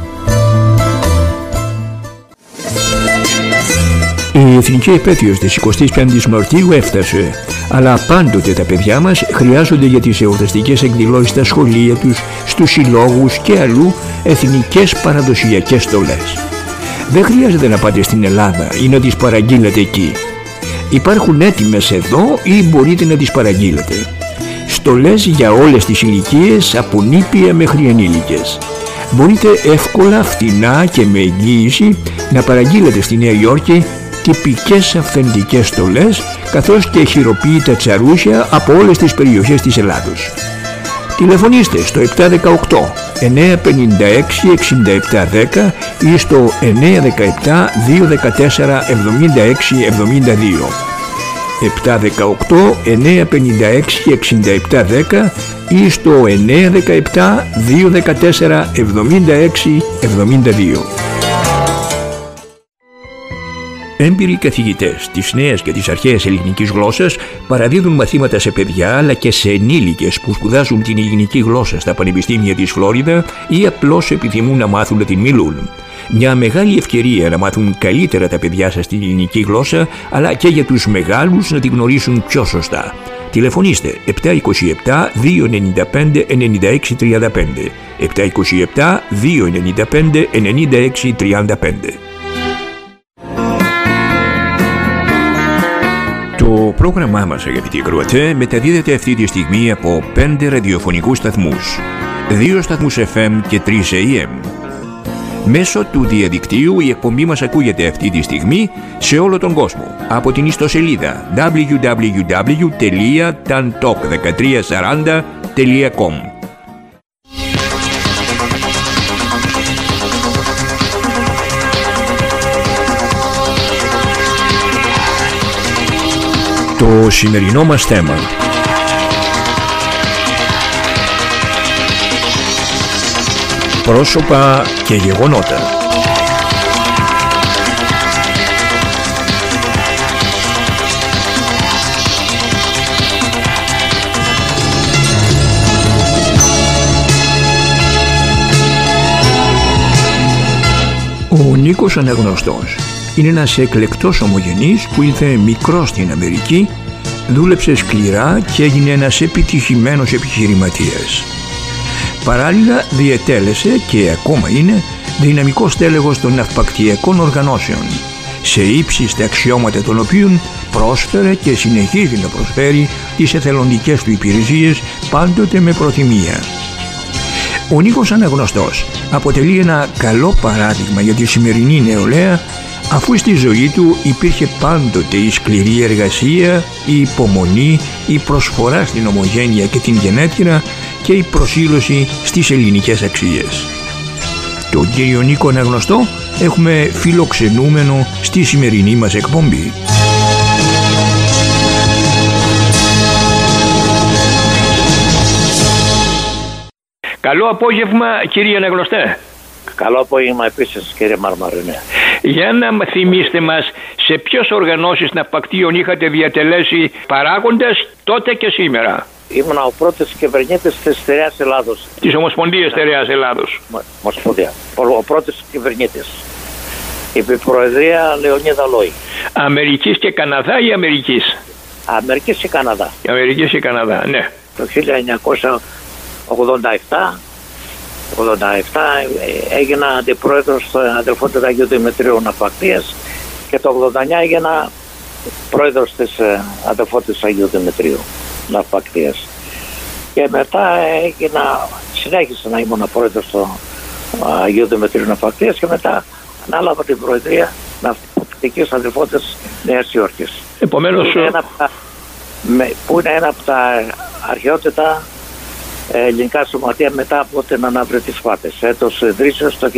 Η εθνική επέτειος της 25ης Μαρτίου έφτασε, αλλά πάντοτε τα παιδιά μας χρειάζονται για τις εορταστικές εκδηλώσεις στα σχολεία τους, στους συλλόγους και αλλού εθνικές παραδοσιακές στολές. Δεν χρειάζεται να πάτε στην Ελλάδα ή να τις παραγγείλετε εκεί. Υπάρχουν έτοιμες εδώ ή μπορείτε να τις παραγγείλετε. Στολές για όλες τις ηλικίες, από νήπια μέχρι ενήλικες. Μπορείτε εύκολα, φτηνά και με εγγύηση να παραγγείλετε στη Νέα Υόρκη τυπικές αυθεντικές στολές, καθώς και χειροποίητα τσαρούσια από όλες τις περιοχές της Ελλάδος. Τηλεφωνήστε στο 718 956 6710 ή στο 917 214 76 72. 718 956 6710 ή στο 917 214 76 72. Έμπειροι καθηγητές της νέας και της αρχαίας ελληνικής γλώσσας παραδίδουν μαθήματα σε παιδιά αλλά και σε ενήλικες που σπουδάζουν την ελληνική γλώσσα στα πανεπιστήμια της Φλόριδα ή απλώς επιθυμούν να μάθουν να την μιλούν. Μια μεγάλη ευκαιρία να μάθουν καλύτερα τα παιδιά σας την ελληνική γλώσσα, αλλά και για τους μεγάλους να την γνωρίσουν πιο σωστά. Τηλεφωνήστε 727 295 9635 727 295 9635. Το πρόγραμμά μας, αγαπητοί ακροατές, μεταδίδεται αυτή τη στιγμή από 5 ραδιοφωνικούς σταθμούς, 2 σταθμούς FM και 3 AM. Μέσω του διαδικτύου η εκπομπή μας ακούγεται αυτή τη στιγμή σε όλο τον κόσμο από την ιστοσελίδα www.tantalk1340.com. Το σημερινό μας θέμα: πρόσωπα και γεγονότα. Ο Νίκος Αναγνωστός είναι ένας εκλεκτός ομογενής που ήρθε μικρός στην Αμερική, δούλεψε σκληρά και έγινε ένας επιτυχημένος επιχειρηματίας. Παράλληλα διετέλεσε και ακόμα είναι δυναμικός τέλεχος των ναυπακτιακών οργανώσεων, σε ύψιστα αξιώματα των οποίων πρόσφερε και συνεχίζει να προσφέρει τις εθελοντικές του υπηρεσίες, πάντοτε με προθυμία. Ο Νίκος Αναγνωστός αποτελεί ένα καλό παράδειγμα για τη σημερινή νεολαία, αφού στη ζωή του υπήρχε πάντοτε η σκληρή εργασία, η υπομονή, η προσφορά στην ομογένεια και την γενέτειρα και η προσήλωση στις ελληνικές αξίες. Τον κύριο Νίκο Αναγνωστό έχουμε φιλοξενούμενο στη σημερινή μας εκπομπή. Καλό απόγευμα, κύριε Αναγνωστέ. Καλό απόγευμα επίσης, κύριε Μαρμαρινέ. Για να θυμίστε μας σε ποιες οργανώσεις ναυπακτείων είχατε διατελέσει παράγοντες τότε και σήμερα. Ήμουν ο πρώτος κυβερνήτης της Στερεάς Ελλάδος. Της Ομοσπονδίας Στερεάς Ελλάδος. Ομοσπονδία. Ο πρώτος κυβερνήτης. Υπή Προεδρία Λεωνίδα Λόη. Αμερικής και Καναδά ή Αμερικής? Αμερικής και Καναδά. Αμερικής και Καναδά, ναι. Το 1987 έγινα αντιπρόεδρος του αδελφού του Αγίου Δημητρίου Ναυπακτίας και το 89 έγινα πρόεδρος της αδελφού του Αγίου Δημητρίου Ναυπακτίας. Και μετά συνέχισα να ήμουν πρόεδρος Αγίου Δημητρίου Ναυπακτίας και μετά ανάλαβα την Προεδρία Ναυπακτικής Αδελφότητας Νέας Υόρκης. Επομένως, που είναι ένα από τα αρχαιότερα ελληνικά σωματεία μετά από την αναβρετή Σπάρτης, έτος ιδρύσεως το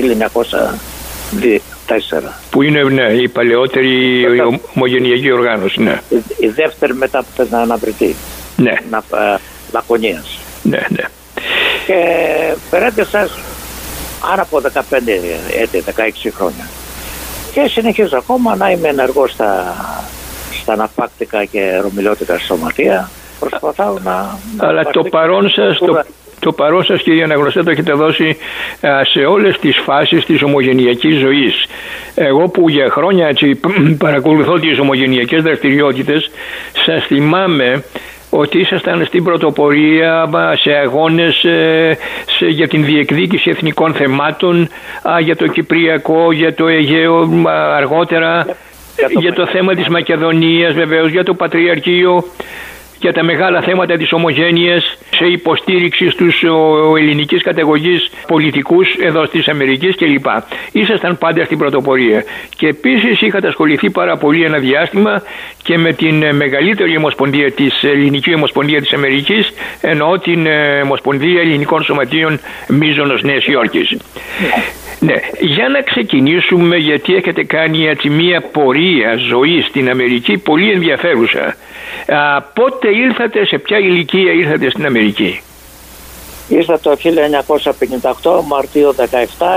1904. Που είναι η παλαιότερη ομογενειακή οργάνωση, ναι. Η δεύτερη μετά από την αναβρετή. Ναι. Λακωνίας. Ναι, ναι. Και περέντεσα άρα από 15 έτη, 16 χρόνια. Και συνεχίζω ακόμα να είμαι ενεργός στα ναυπάκτικα και ρωμιλιώτικα σωματεία. Προσπαθάω να... Αλλά το παρόν σας, κύριε Αναγνωστέ, το έχετε δώσει σε όλες τις φάσεις της ομογενειακής ζωής. Εγώ που για χρόνια έτσι, παρακολουθώ τις ομογενειακές δραστηριότητες, σας θυμάμαι ότι ήσασταν στην πρωτοπορία σε αγώνες για την διεκδίκηση εθνικών θεμάτων, για το Κυπριακό, για το Αιγαίο αργότερα, για το θέμα της Μακεδονίας βεβαίως, για το Πατριαρχείο, για τα μεγάλα θέματα της ομογένειας, σε υποστήριξη στους ελληνικής καταγωγής πολιτικούς εδώ στις Αμερικής κλπ. Ήσασταν πάντα στην πρωτοπορία. Και επίσης είχατε ασχοληθεί πάρα πολύ ένα διάστημα και με την μεγαλύτερη ομοσπονδία της Ελληνική Ομοσπονδία της Αμερικής, εννοώ την Ομοσπονδία Ελληνικών Σωματείων Μίζωνος Νέας Υόρκης. Ναι, για να ξεκινήσουμε, γιατί έχετε κάνει έτσι μια πορεία ζωής στην Αμερική πολύ ενδιαφέρουσα. Πότε ήρθατε, σε ποια ηλικία ήρθατε στην Αμερική? Ήρθα το 1958, Μαρτίου 17,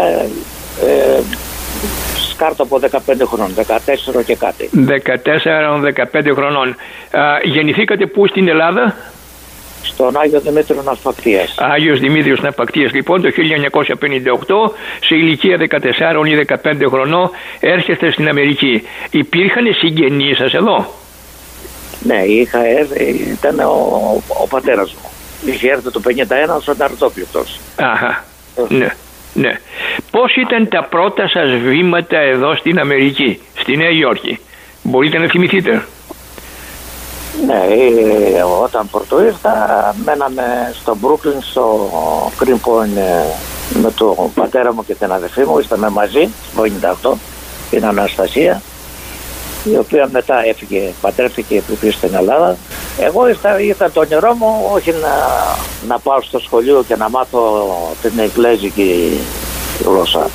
σκάρτο από 15 χρόνων, 14 και κάτι. 14-15 χρονών. Γεννηθήκατε πού στην Ελλάδα? Στον Άγιο Δημήτριο Ναυπακτίας. Άγιος Δημήτριος Ναυπακτίας, λοιπόν, το 1958, σε ηλικία 14 ή 15 χρονών, έρχεστε στην Αμερική. Υπήρχαν συγγενείς σας εδώ? Ναι, ήταν ο πατέρας μου. Είχε έρθει το 51 ως ανταρτόπληκτος. Αχα, ναι, ναι. Πώς ήταν τα πρώτα σας βήματα εδώ στην Αμερική, στη Νέα Υόρκη? Μπορείτε να θυμηθείτε? Ναι, όταν πρώτο ήρθα, μέναμε στο Brooklyn, στο Greenpoint, με τον πατέρα μου και την αδερφή μου. Ήρθαμε μαζί το 1958, την Αναστασία, η οποία μετά πατρεύτηκε και στην Ελλάδα. Εγώ ήρθα το όνειρό μου, όχι να πάω στο σχολείο και να μάθω την εγγλέζικη γλώσσα.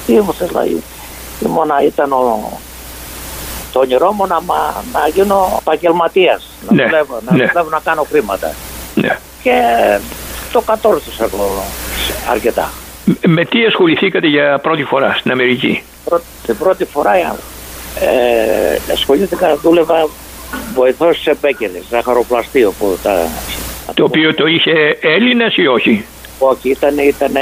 Ήταν το όνειρό μου να γίνω επαγγελματίας, να δουλεύω, να κάνω χρήματα. Ναι. Και το κατόρθωσα αρκετά. Με τι ασχοληθήκατε για πρώτη φορά στην Αμερική? Την πρώτη φορά ασχολήθηκα, δούλευα βοηθός σε μπέκερες, ζαχαροπλαστείο. Το οποίο το είχε Έλληνας ή όχι? Όχι, ήταν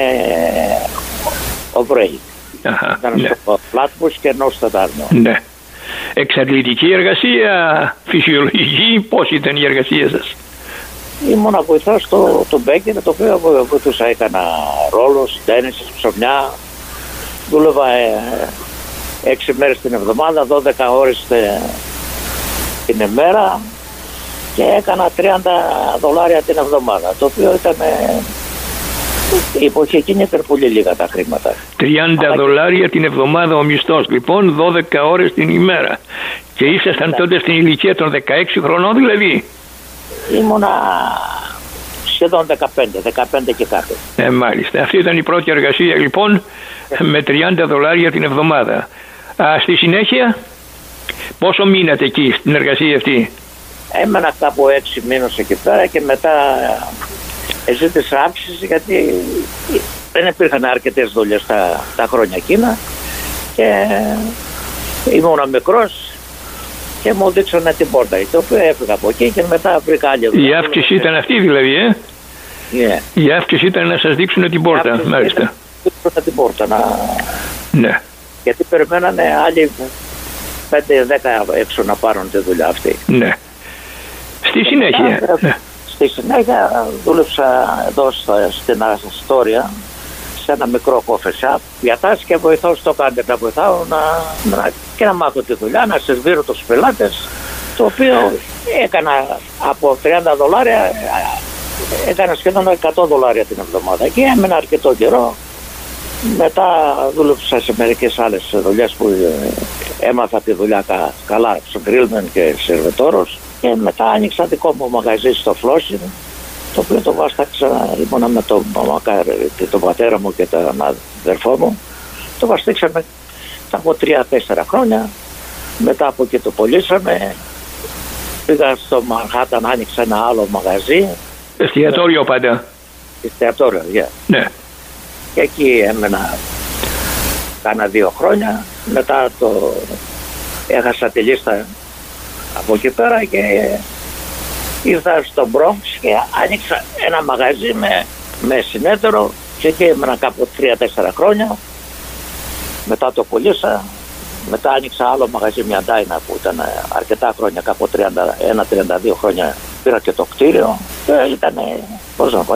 Εβραίοι. Ήταν στο Flatbush και Νόστατάρνο. Ναι. Εξαντλητική εργασία, φυσιολογική, πώς ήταν η εργασία σας? Ήμουνα βοηθός στο μπέκερ, το οποίο βοηθούσα, έκανα ρόλος, τέννις, ψωμιά. Δούλευα 6 μέρες την εβδομάδα, 12 ώρες την ημέρα και έκανα $30 την εβδομάδα, το οποίο ήταν... Η εποχή εκείνη ήταν πολύ λίγα τα χρήματα. $30 την εβδομάδα ο μισθός, λοιπόν, 12 ώρες την ημέρα. Και ήσασταν τότε στην ηλικία των 16 χρονών δηλαδή? Ήμουνα σχεδόν 15 και κάτι. Μάλιστα. Αυτή ήταν η πρώτη εργασία, λοιπόν, με $30 την εβδομάδα. Στη συνέχεια, πόσο μείνατε εκεί στην εργασία αυτή? Έμενα κάπου 6 μήνες εκεί πέρα και μετά ζήτησα αύξηση, γιατί δεν υπήρχαν αρκετές δουλειές τα χρόνια εκείνα και ήμουνα μικρός και μου δείξανε την πόρτα, το οποίο έφυγα από εκεί και μετά βρήκα άλλη δουλειά. Η αύξηση ήταν αυτή δηλαδή, Yeah. Η αύξηση ήταν να σας δείξουν την πόρτα, μάλιστα. Ήταν την πόρτα, Ναι. Γιατί περιμένανε άλλοι 5-10 έξω να πάρουν τη δουλειά αυτή. Ναι. Στη συνέχεια. Στη συνέχεια δούλεψα εδώ στην Αστόρια, σε ένα μικρό coffee shop, διατάσεις και βοηθάω στο κάντερ, να βοηθάω και να μάθω τη δουλειά, να σερβίρω τους πελάτες, το οποίο έκανα από $30, έκανα σχεδόν $100 την εβδομάδα και έμενα αρκετό καιρό Μετά δούλεψα σε μερικές άλλες δουλειές που έμαθα τη δουλειά καλά, στο γκρίλμεν και σερβετόρος, και μετά άνοιξα δικό μου μαγαζί στο Φλόσιν, το οποίο το βάσταξα, ήμουνα με τον πατέρα μου και τον αδερφό μου, το βαστήξαμε από 3-4 χρόνια. Μετά από εκεί το πωλήσαμε, πήγα στο Μανχάταν, άνοιξα ένα άλλο μαγαζί. Εστιατόριο πάντα. Εστιατόριο, ναι. Και εκεί έμενα κάνα 2 χρόνια. Μετά έχασα τη λίστα από εκεί πέρα και ήρθα στο Bronx και άνοιξα ένα μαγαζί με συνέτερο και εκεί έμενα κάπου 3-4 χρόνια. Μετά το πουλήσα. Μετά άνοιξα άλλο μαγαζί, μια Ντάινα, που ήταν αρκετά χρόνια, κάπου 31-32 χρόνια. Πήρα και το κτίριο και ήταν, πώς να πω,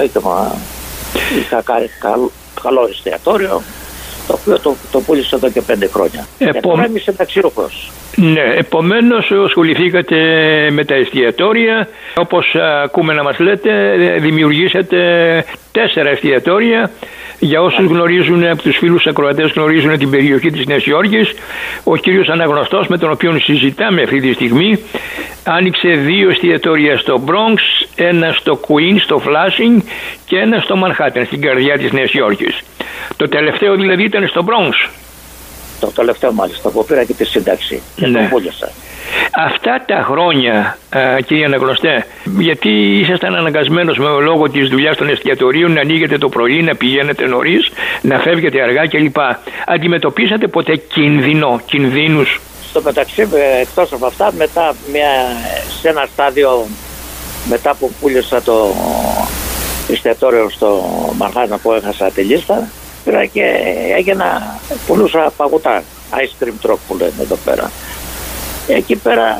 είχα καλό εστιατόριο, το οποίο το πούλησα εδώ και 5 χρόνια. Και τώρα είμαι συνταξιούχος. Ναι, επομένως ασχοληθήκατε με τα εστιατόρια. Όπως ακούμε να μας λέτε, δημιουργήσατε 4 εστιατόρια. Για όσους γνωρίζουν, από τους φίλους ακροατές γνωρίζουν την περιοχή της Νέας Υόρκης, ο κύριος Αναγνωστός, με τον οποίο συζητάμε αυτή τη στιγμή, άνοιξε 2 εστιατόρια στο Bronx, ένα στο Queens, στο Flushing, και ένα στο Manhattan, στην καρδιά της Νέας Υόρκης. Το τελευταίο δηλαδή ήταν στο Bronx. Το τελευταίο μάλιστα, που πήρα και τη σύνταξη και το πούλησα. Αυτά τα χρόνια, κύριε Αναγνωστέ, γιατί ήσασταν αναγκασμένος με λόγω της δουλειάς των εστιατορίων να ανοίγετε το πρωί, να πηγαίνετε νωρίς, να φεύγετε αργά κλπ. Αντιμετωπίσατε ποτέ κινδύνους? Στο μεταξύ, εκτός από αυτά, μετά σε ένα στάδιο, μετά που πούλησα το εστιατόριο στο Μανχάταν που έχασα τη λίστα, πήρα και πουλούσα παγωτά, ice cream truck που λένε εδώ πέρα. Εκεί πέρα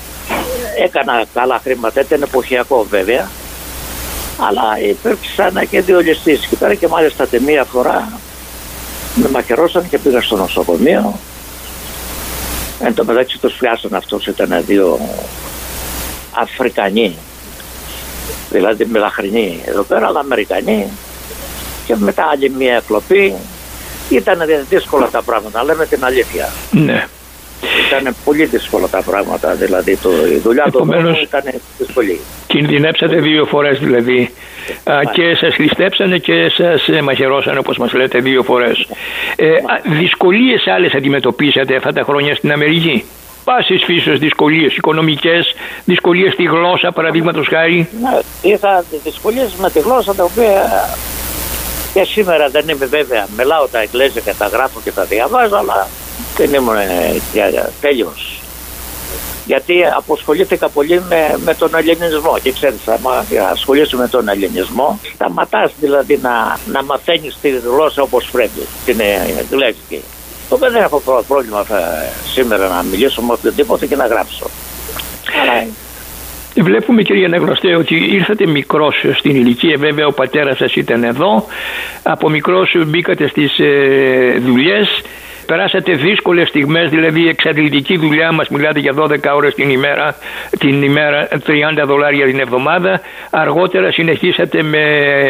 έκανα καλά χρήματα, ήταν εποχιακό βέβαια, αλλά υπήρξαν και 2 ληστείς εκεί πέρα και μάλιστα τη μία φορά με μαχαιρώσαν και πήγα στο νοσοκομείο. Εν τω μεταξύ τους πιάσαν, αυτούς ήταν 2 Αφρικανοί, δηλαδή μελαχρινοί εδώ πέρα, αλλά Αμερικανοί, και μετά άλλη μία εκλοπή. Ήταν δύσκολα τα πράγματα, λέμε την αλήθεια. Ναι. Ήταν πολύ δύσκολα τα πράγματα, δηλαδή η δουλειά του ήταν δύσκολη. Κινδυνέψατε 2 φορές δηλαδή, και σας ληστέψανε και σας μαχαιρώσανε, όπως μας λέτε, 2 φορές. Δυσκολίες άλλες αντιμετωπίσατε αυτά τα χρόνια στην Αμερική? Πάσης φύσεως δυσκολίες, οικονομικές, δυσκολίες στη γλώσσα, παραδείγματος χάρη? Ναι, είχα δυσκολίες με τη γλώσσα, τα οποία και σήμερα δεν είμαι βέβαια. Μιλάω τα εγγλέζικα, τα γράφω και τα διαβάζω, αλλά δεν ήμουν τέλειος. Γιατί αποσχολήθηκα πολύ με τον ελληνισμό. Και ξέρεις, άμα ασχολείσαι με τον ελληνισμό, σταματάς δηλαδή να μαθαίνεις τη γλώσσα όπως πρέπει, την εγγλέζικη. Οπότε δεν έχω πρόβλημα σήμερα να μιλήσω με οποιοδήποτε και να γράψω. Αλλά βλέπουμε, κύριε Αναγνωστέ, ότι ήρθατε μικρός στην ηλικία. Βέβαια ο πατέρας σας ήταν εδώ. Από μικρός μπήκατε στις δουλειές. Περάσατε δύσκολες στιγμές, δηλαδή εξαντλητική δουλειά, μας μιλάτε για 12 ώρες την ημέρα, $30 την εβδομάδα. Αργότερα συνεχίσατε με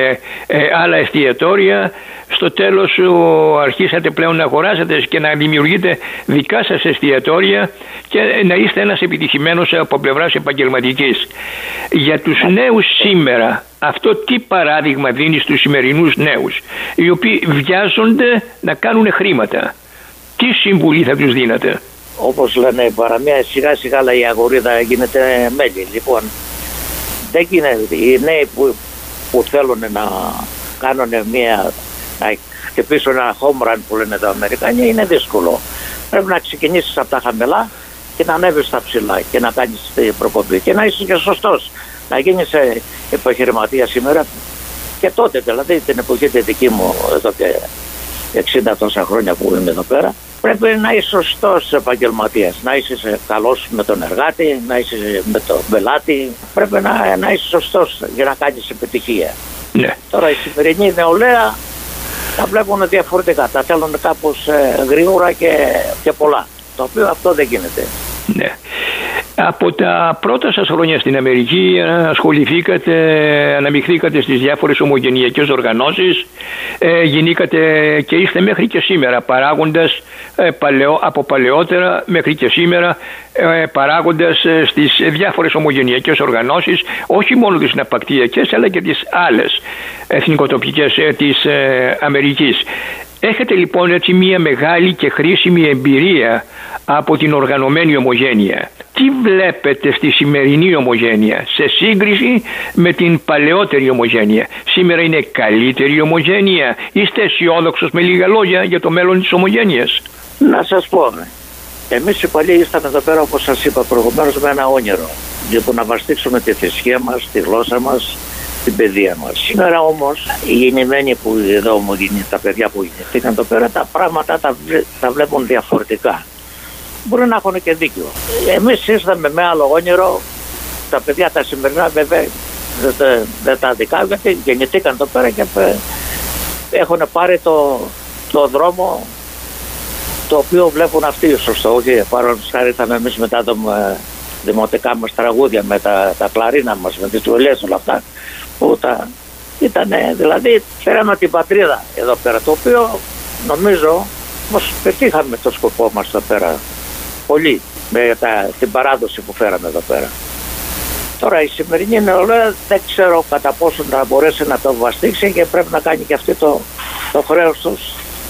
άλλα εστιατόρια. Στο τέλος αρχίσατε πλέον να αγοράσετε και να δημιουργείτε δικά σας εστιατόρια και να είστε ένας επιτυχημένος από πλευράς επαγγελματικής. Για τους νέους σήμερα, αυτό τι παράδειγμα δίνει στους σημερινούς νέους, οι οποίοι βιάζονται να κάνουν χρήματα? Τι συμβουλή θα τους δίνατε? Όπως λένε η παραμία, σιγά σιγά η αγορίδα γίνεται μέλι. Λοιπόν, δεν γίνεται. Οι νέοι που θέλουν να κάνουν να χτυπήσουν ένα home run που λένε τα Αμερικάνια, είναι δύσκολο. Πρέπει να ξεκινήσεις από τα χαμηλά και να ανέβεις στα ψηλά και να κάνεις την προκοπή και να είσαι και σωστός. Να γίνεις επιχειρηματία σήμερα και τότε, δηλαδή την εποχή τη δική μου εδώ και 60 τόσα χρόνια που είμαι εδώ πέρα, πρέπει να είσαι σωστός επαγγελματίας, να είσαι καλός με τον εργάτη, να είσαι με τον πελάτη. Πρέπει να είσαι σωστός για να κάνεις επιτυχία. Ναι. Τώρα η σημερινή νεολαία τα βλέπουν διαφορετικά, τα θέλουν κάπως γρήγορα και πολλά, το οποίο αυτό δεν γίνεται. Ναι. Από τα πρώτα σας χρόνια στην Αμερική αναμειχθήκατε στις διάφορες ομογενειακές οργανώσεις, γινήκατε και είστε μέχρι και σήμερα παράγοντας από παλαιότερα μέχρι και σήμερα παράγοντας στις διάφορες ομογενειακές οργανώσεις, όχι μόνο τις συναπακτειακές αλλά και τις άλλες εθνικοτοπικές της Αμερικής. Έχετε λοιπόν έτσι μια μεγάλη και χρήσιμη εμπειρία από την οργανωμένη ομογένεια. Τι βλέπετε στη σημερινή ομογένεια σε σύγκριση με την παλαιότερη ομογένεια? Σήμερα είναι καλύτερη η ομογένεια? Είστε αισιόδοξος με λίγα λόγια για το μέλλον της ομογένειας? Να σας πω, εμείς οι παλιοί ήρθαμε εδώ πέρα, όπως σας είπα προηγουμένως, με ένα όνειρο. Λοιπόν, να βαστίξουμε τη θρησκεία μας, τη γλώσσα μας, την παιδεία μας. Σήμερα όμως οι γεννημένοι που εδώ τα παιδιά που γεννηθήκαν εδώ πέρα, τα πράγματα τα βλέπουν διαφορετικά. Μπορεί να έχουν και δίκιο. Εμείς ήρθαμε με άλλο όνειρο. Τα παιδιά τα σημερινά βέβαια δεν τα δικά, γιατί γεννηθήκαν εδώ πέρα και έχουν πάρει το δρόμο το οποίο βλέπουν αυτοί. Σωστό, όχι? Παρόντως χάρη ήρθαμε εμείς με τα δημοτικά μας τραγούδια, με τα κλαρίνα μας, με τις τουελιές, όλα αυτά που ήταν, δηλαδή φέραμε την πατρίδα εδώ πέρα, το οποίο νομίζω πως πετύχαμε το σκοπό μας εδώ πέρα πολύ με την παράδοση που φέραμε εδώ πέρα. Τώρα η σημερινή νεολαία δεν ξέρω κατά πόσο θα μπορέσει να το βαστίξει και πρέπει να κάνει και αυτή το χρέος τους,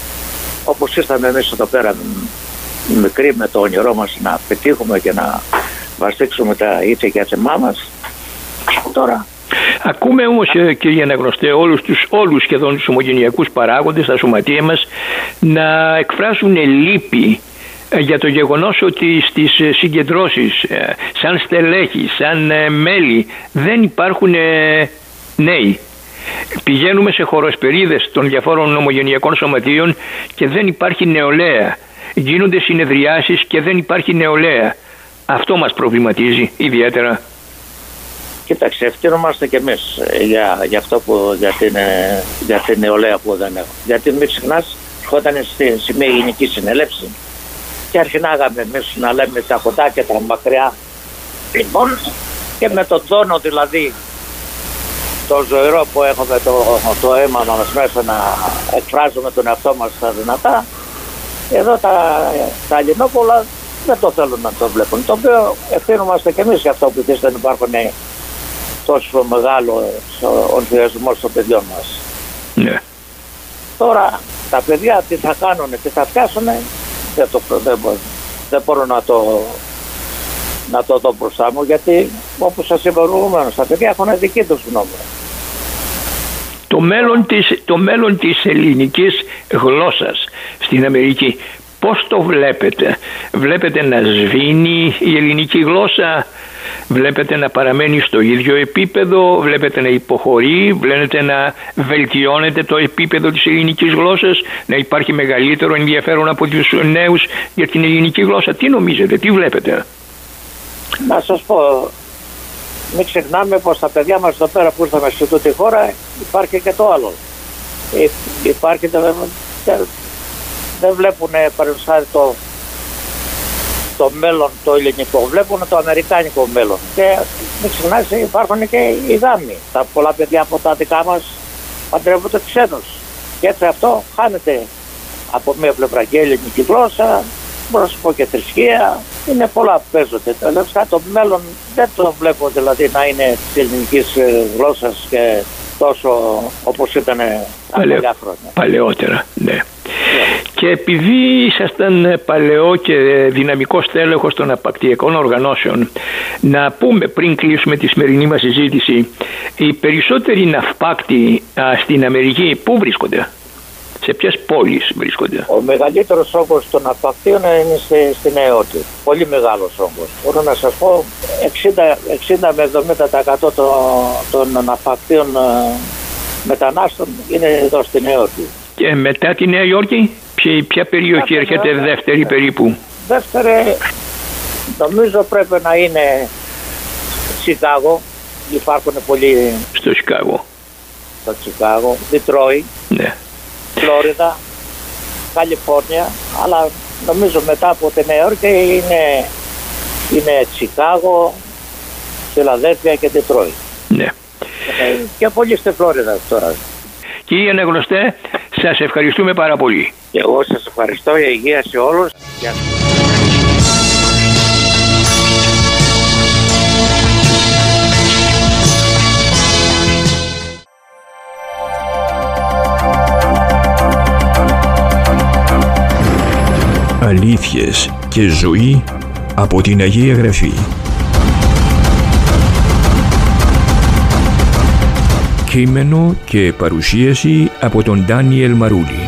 όπως ήρθαμε εμείς εδώ πέρα μικροί με το όνειρό μας να πετύχουμε και να βαστίξουμε τα ήθη και άθεμά μας. Τώρα ακούμε όμως, κύριε αναγνωστέ, όλους σχεδόν τους ομογενειακούς παράγοντες στα σωματεία μας να εκφράζουν λύπη για το γεγονός ότι στις συγκεντρώσεις σαν στελέχη, σαν μέλη δεν υπάρχουν νέοι. Πηγαίνουμε σε χοροσπερίδες των διαφόρων ομογενειακών σωματείων και δεν υπάρχει νεολαία. Γίνονται συνεδριάσεις και δεν υπάρχει νεολαία. Αυτό μας προβληματίζει ιδιαίτερα. Κοίταξε, ευθύνομαστε κι εμείς για την νεολαία που δεν έχουμε. Γιατί μην ξεχνάς, ερχόταν σε μια γενική συνέλευση και αρχινάγαμε εμείς να λέμε τα κοντά και τα μακριά. Λοιπόν, και με τον τόνο δηλαδή, το ζωηρό που έχουμε το αίμα μας μέσα να εκφράζουμε τον εαυτό μας στα δυνατά, εδώ τα Ελληνόπολα δεν το θέλουν να το βλέπουν. Το οποίο ευθύνομαστε κι εμείς για αυτό που δεν υπάρχουν τόσο μεγάλο ενθουσιασμός των παιδιών μας. Ναι. Τώρα τα παιδιά τι θα κάνουν, τι θα φτιάσουν, δεν μπορώ να το δω μπροστά μου, γιατί όπως σας είπα προηγουμένως, τα παιδιά έχουν δική τους γνώμη. Το μέλλον της ελληνικής γλώσσας στην Αμερική, πώς το βλέπετε? Βλέπετε να σβήνει η ελληνική γλώσσα? Βλέπετε να παραμένει στο ίδιο επίπεδο? Βλέπετε να υποχωρεί? Βλέπετε να βελτιώνεται το επίπεδο της ελληνικής γλώσσας? Να υπάρχει μεγαλύτερο ενδιαφέρον από τους νέους για την ελληνική γλώσσα? Τι νομίζετε, τι βλέπετε? Να σας πω, μην ξεχνάμε πως τα παιδιά μας εδώ πέρα που ήρθαμε σε τούτη χώρα υπάρχει και το άλλο. Υπάρχει, δεν βλέπουν παραδείγματος το μέλλον το ελληνικό, βλέπουν το αμερικάνικο μέλλον. Και μην ξεχνάς, υπάρχουν και οι γάμοι. Τα πολλά παιδιά από τα δικά μας παντρεύονται ξένους. Και έτσι αυτό χάνεται από μία πλευρά και ελληνική γλώσσα, μπορώ να σου πω και θρησκεία. Είναι πολλά που παίζονται. Το μέλλον δεν το βλέπω δηλαδή να είναι της ελληνικής γλώσσας και τόσο όπως ήταν παλιά χρόνια. Παλαιότερα, ναι. Και επειδή ήσασταν παλαιό και δυναμικό στέλεχος των απακτειακών οργανώσεων, να πούμε πριν κλείσουμε τη σημερινή μας συζήτηση, οι περισσότεροι ναυπάκτοι στην Αμερική πού βρίσκονται? Σε ποιες πόλεις βρίσκονται? Ο μεγαλύτερος όγκος των ναυπακτίων είναι στη Νέα Υόρκη. Πολύ μεγάλος όγκος. Μπορώ να σας πω 60 με 70% των ναυπακτίων μετανάστων είναι εδώ στη Νέα Υόρκη. Και μετά τη Νέα Υόρκη, ποια περιοχή έρχεται δεύτερη περίπου? Δεύτερη νομίζω πρέπει να είναι Σικάγο. Υπάρχουν πολλοί στο Σικάγο. Στο Σικάγο, Διτρόι, ναι. Φλόριδα, Καλιφόρνια, αλλά νομίζω μετά από τη Νέα Υόρκη είναι είναι Τσικάγο, Φιλαδέλφια και Ντετρόιτ. Ναι. Και πολύ στη Φλόριδα τώρα. Κύριε Αναγνωστέ, σας ευχαριστούμε πάρα πολύ. Και εγώ σας ευχαριστώ, για υγεία σε όλους. Αλήθειες και ζωή από την Αγία Γραφή. Κείμενο και παρουσίαση από τον Ντάνιελ Μαρούλη.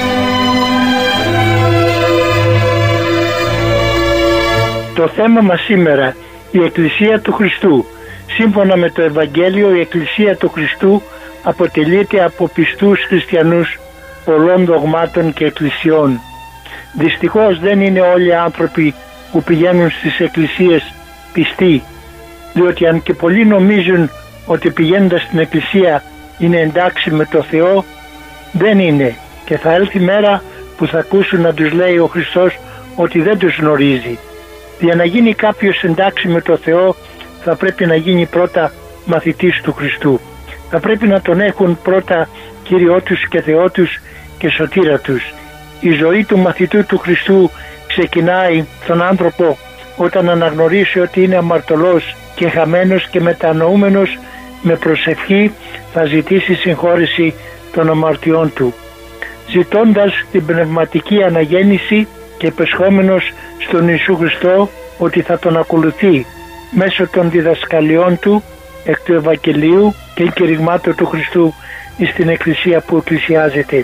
Το θέμα μας σήμερα, η Εκκλησία του Χριστού. Σύμφωνα με το Ευαγγέλιο, η Εκκλησία του Χριστού αποτελείται από πιστούς χριστιανούς πολλών δογμάτων και εκκλησιών. Δυστυχώς δεν είναι όλοι οι άνθρωποι που πηγαίνουν στις εκκλησίες πιστοί, διότι αν και πολλοί νομίζουν ότι πηγαίνοντας στην εκκλησία είναι εντάξει με το Θεό, δεν είναι, και θα έλθει μέρα που θα ακούσουν να τους λέει ο Χριστός ότι δεν τους γνωρίζει. Για να γίνει κάποιος εντάξει με το Θεό θα πρέπει να γίνει πρώτα μαθητής του Χριστού. Θα πρέπει να τον έχουν πρώτα Κύριό τους και Θεό τους και Σωτήρα τους. Η ζωή του μαθητού του Χριστού ξεκινάει στον άνθρωπο όταν αναγνωρίσει ότι είναι αμαρτωλός και χαμένος και μετανοούμενος, με προσευχή θα ζητήσει συγχώρεση των αμαρτιών του. Ζητώντας την πνευματική αναγέννηση και υπεσχόμενος στον Ιησού Χριστό ότι θα τον ακολουθεί μέσω των διδασκαλιών του εκ του Ευαγγελίου και κηρυγμάτων του Χριστού στην Εκκλησία που εκκλησιάζεται.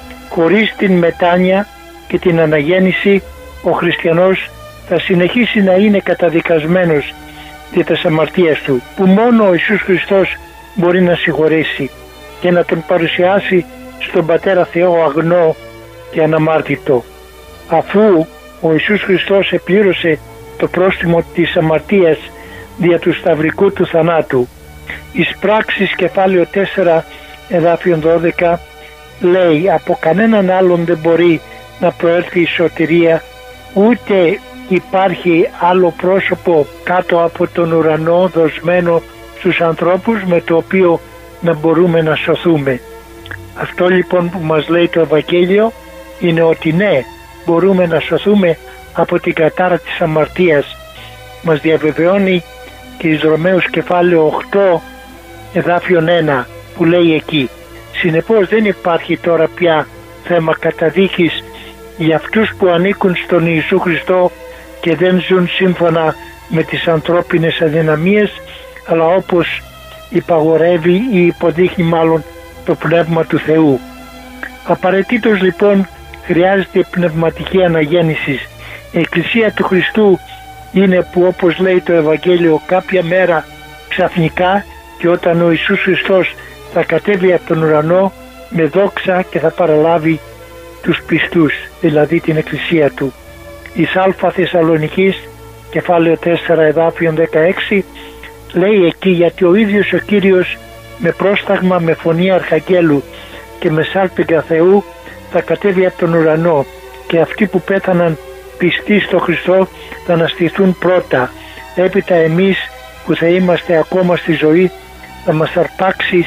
Χωρίς την μετάνοια και την αναγέννηση, ο χριστιανός θα συνεχίσει να είναι καταδικασμένος για τις αμαρτίες του, που μόνο ο Ιησούς Χριστός μπορεί να συγχωρέσει και να τον παρουσιάσει στον Πατέρα Θεό αγνό και αναμάρτητο. Αφού ο Ιησούς Χριστός επλήρωσε το πρόστιμο της αμαρτίας δια του σταυρικού του θανάτου, εις πράξεις κεφάλαιο 4 εδάφιο 12 λέει: από κανέναν άλλον δεν μπορεί να προέλθει η σωτηρία, ούτε υπάρχει άλλο πρόσωπο κάτω από τον ουρανό δοσμένο στους ανθρώπους με το οποίο να μπορούμε να σωθούμε. Αυτό λοιπόν που μας λέει το Ευαγγέλιο είναι ότι ναι, μπορούμε να σωθούμε από την κατάρα της αμαρτίας. Μας διαβεβαιώνει και εις Ρωμαίους κεφάλαιο 8 εδάφιον 1 που λέει εκεί: συνεπώς δεν υπάρχει τώρα πια θέμα καταδίκης για αυτούς που ανήκουν στον Ιησού Χριστό και δεν ζουν σύμφωνα με τις ανθρώπινες αδυναμίες, αλλά όπως υπαγορεύει ή υποδείχνει μάλλον το Πνεύμα του Θεού. Απαραίτητος λοιπόν χρειάζεται πνευματική αναγέννηση. Η Εκκλησία του Χριστού είναι που, όπως λέει το Ευαγγέλιο, κάποια μέρα ξαφνικά και όταν ο Ιησούς Χριστός θα κατέβει από τον ουρανό με δόξα και θα παραλάβει τους πιστούς, δηλαδή την Εκκλησία του. Εις Α Θεσσαλονικής κεφάλαιο 4 εδάφιον 16 λέει εκεί: γιατί ο ίδιος ο Κύριος με πρόσταγμα, με φωνή αρχαγγέλου και με σάλπιγγα Θεού θα κατέβει από τον ουρανό, και αυτοί που πέθαναν πιστοί στο Χριστό θα αναστηθούν πρώτα. Έπειτα εμείς που θα είμαστε ακόμα στη ζωή θα μας αρπάξει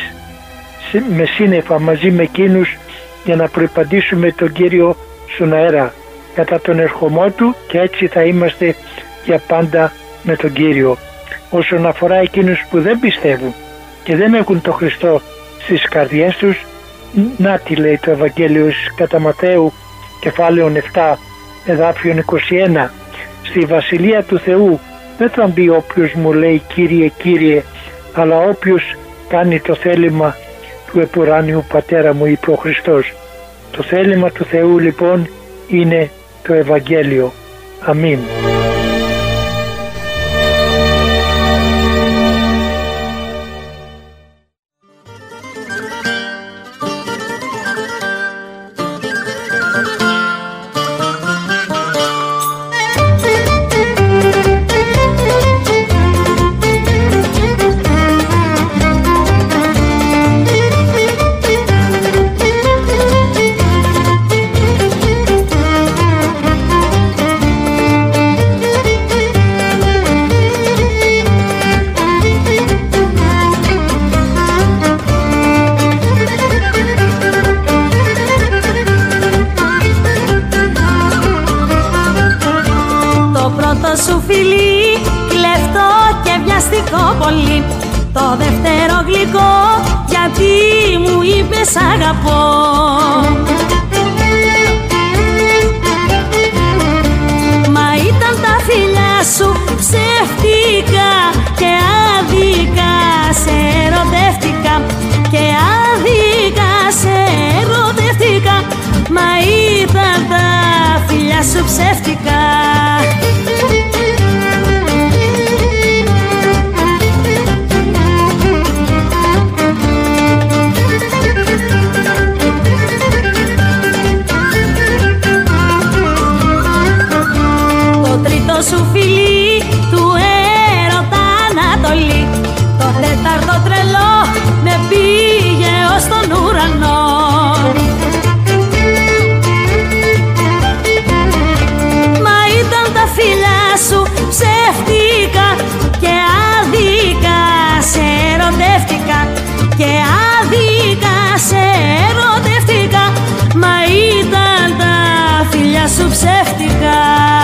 με σύννεφα μαζί με εκείνους για να προϋπαντήσουμε τον Κύριο στον αέρα κατά τον ερχομό του, και έτσι θα είμαστε για πάντα με τον Κύριο. Όσον αφορά εκείνους που δεν πιστεύουν και δεν έχουν τον Χριστό στις καρδιές τους, να τι λέει το Ευαγγέλιο κατά Ματθαίου κεφάλαιο 7 εδάφιον 21: στη Βασιλεία του Θεού δεν θα μπει όποιος μου λέει Κύριε, Κύριε, αλλά όποιος κάνει το θέλημα του επουράνιου Πατέρα μου, είπε ο Χριστός. Το θέλημα του Θεού λοιπόν είναι το Ευαγγέλιο. Αμήν. το δεύτερο γλυκό γιατί μου είπες αγαπώ. Μα ήταν τα φιλιά σου ψεύτικα και άδικα, σε ερωτεύτηκα και άδικα σε ερωτεύτηκα. Μα ήταν τα φιλιά σου ψεύτικα. Σου φιλί του έρωτα Ανατολή, το τέταρτο τρελό με πήγε ως τον ουρανό. Μα ήταν τα φιλιά σου ψεύτικα και άδικα, σε ερωτεύτηκα και άδικα σε ερωτεύτηκα. Μα ήταν τα φιλιά σου ψεύτικα.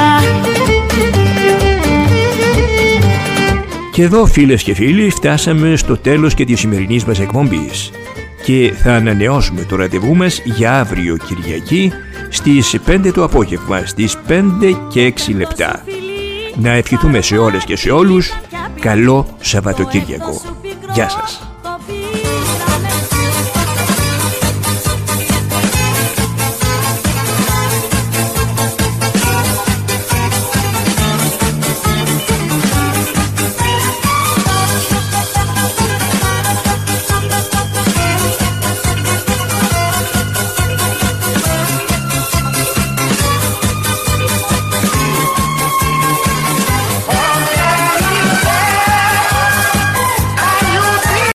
Και εδώ, φίλες και φίλοι, φτάσαμε στο τέλος και της σημερινής μας εκπομπής και θα ανανεώσουμε το ραντεβού μας για αύριο Κυριακή στις 5 το απόγευμα, στις 5 και 6 λεπτά. Να ευχηθούμε σε όλες και σε όλους καλό Σαββατοκύριακο. Γεια σας.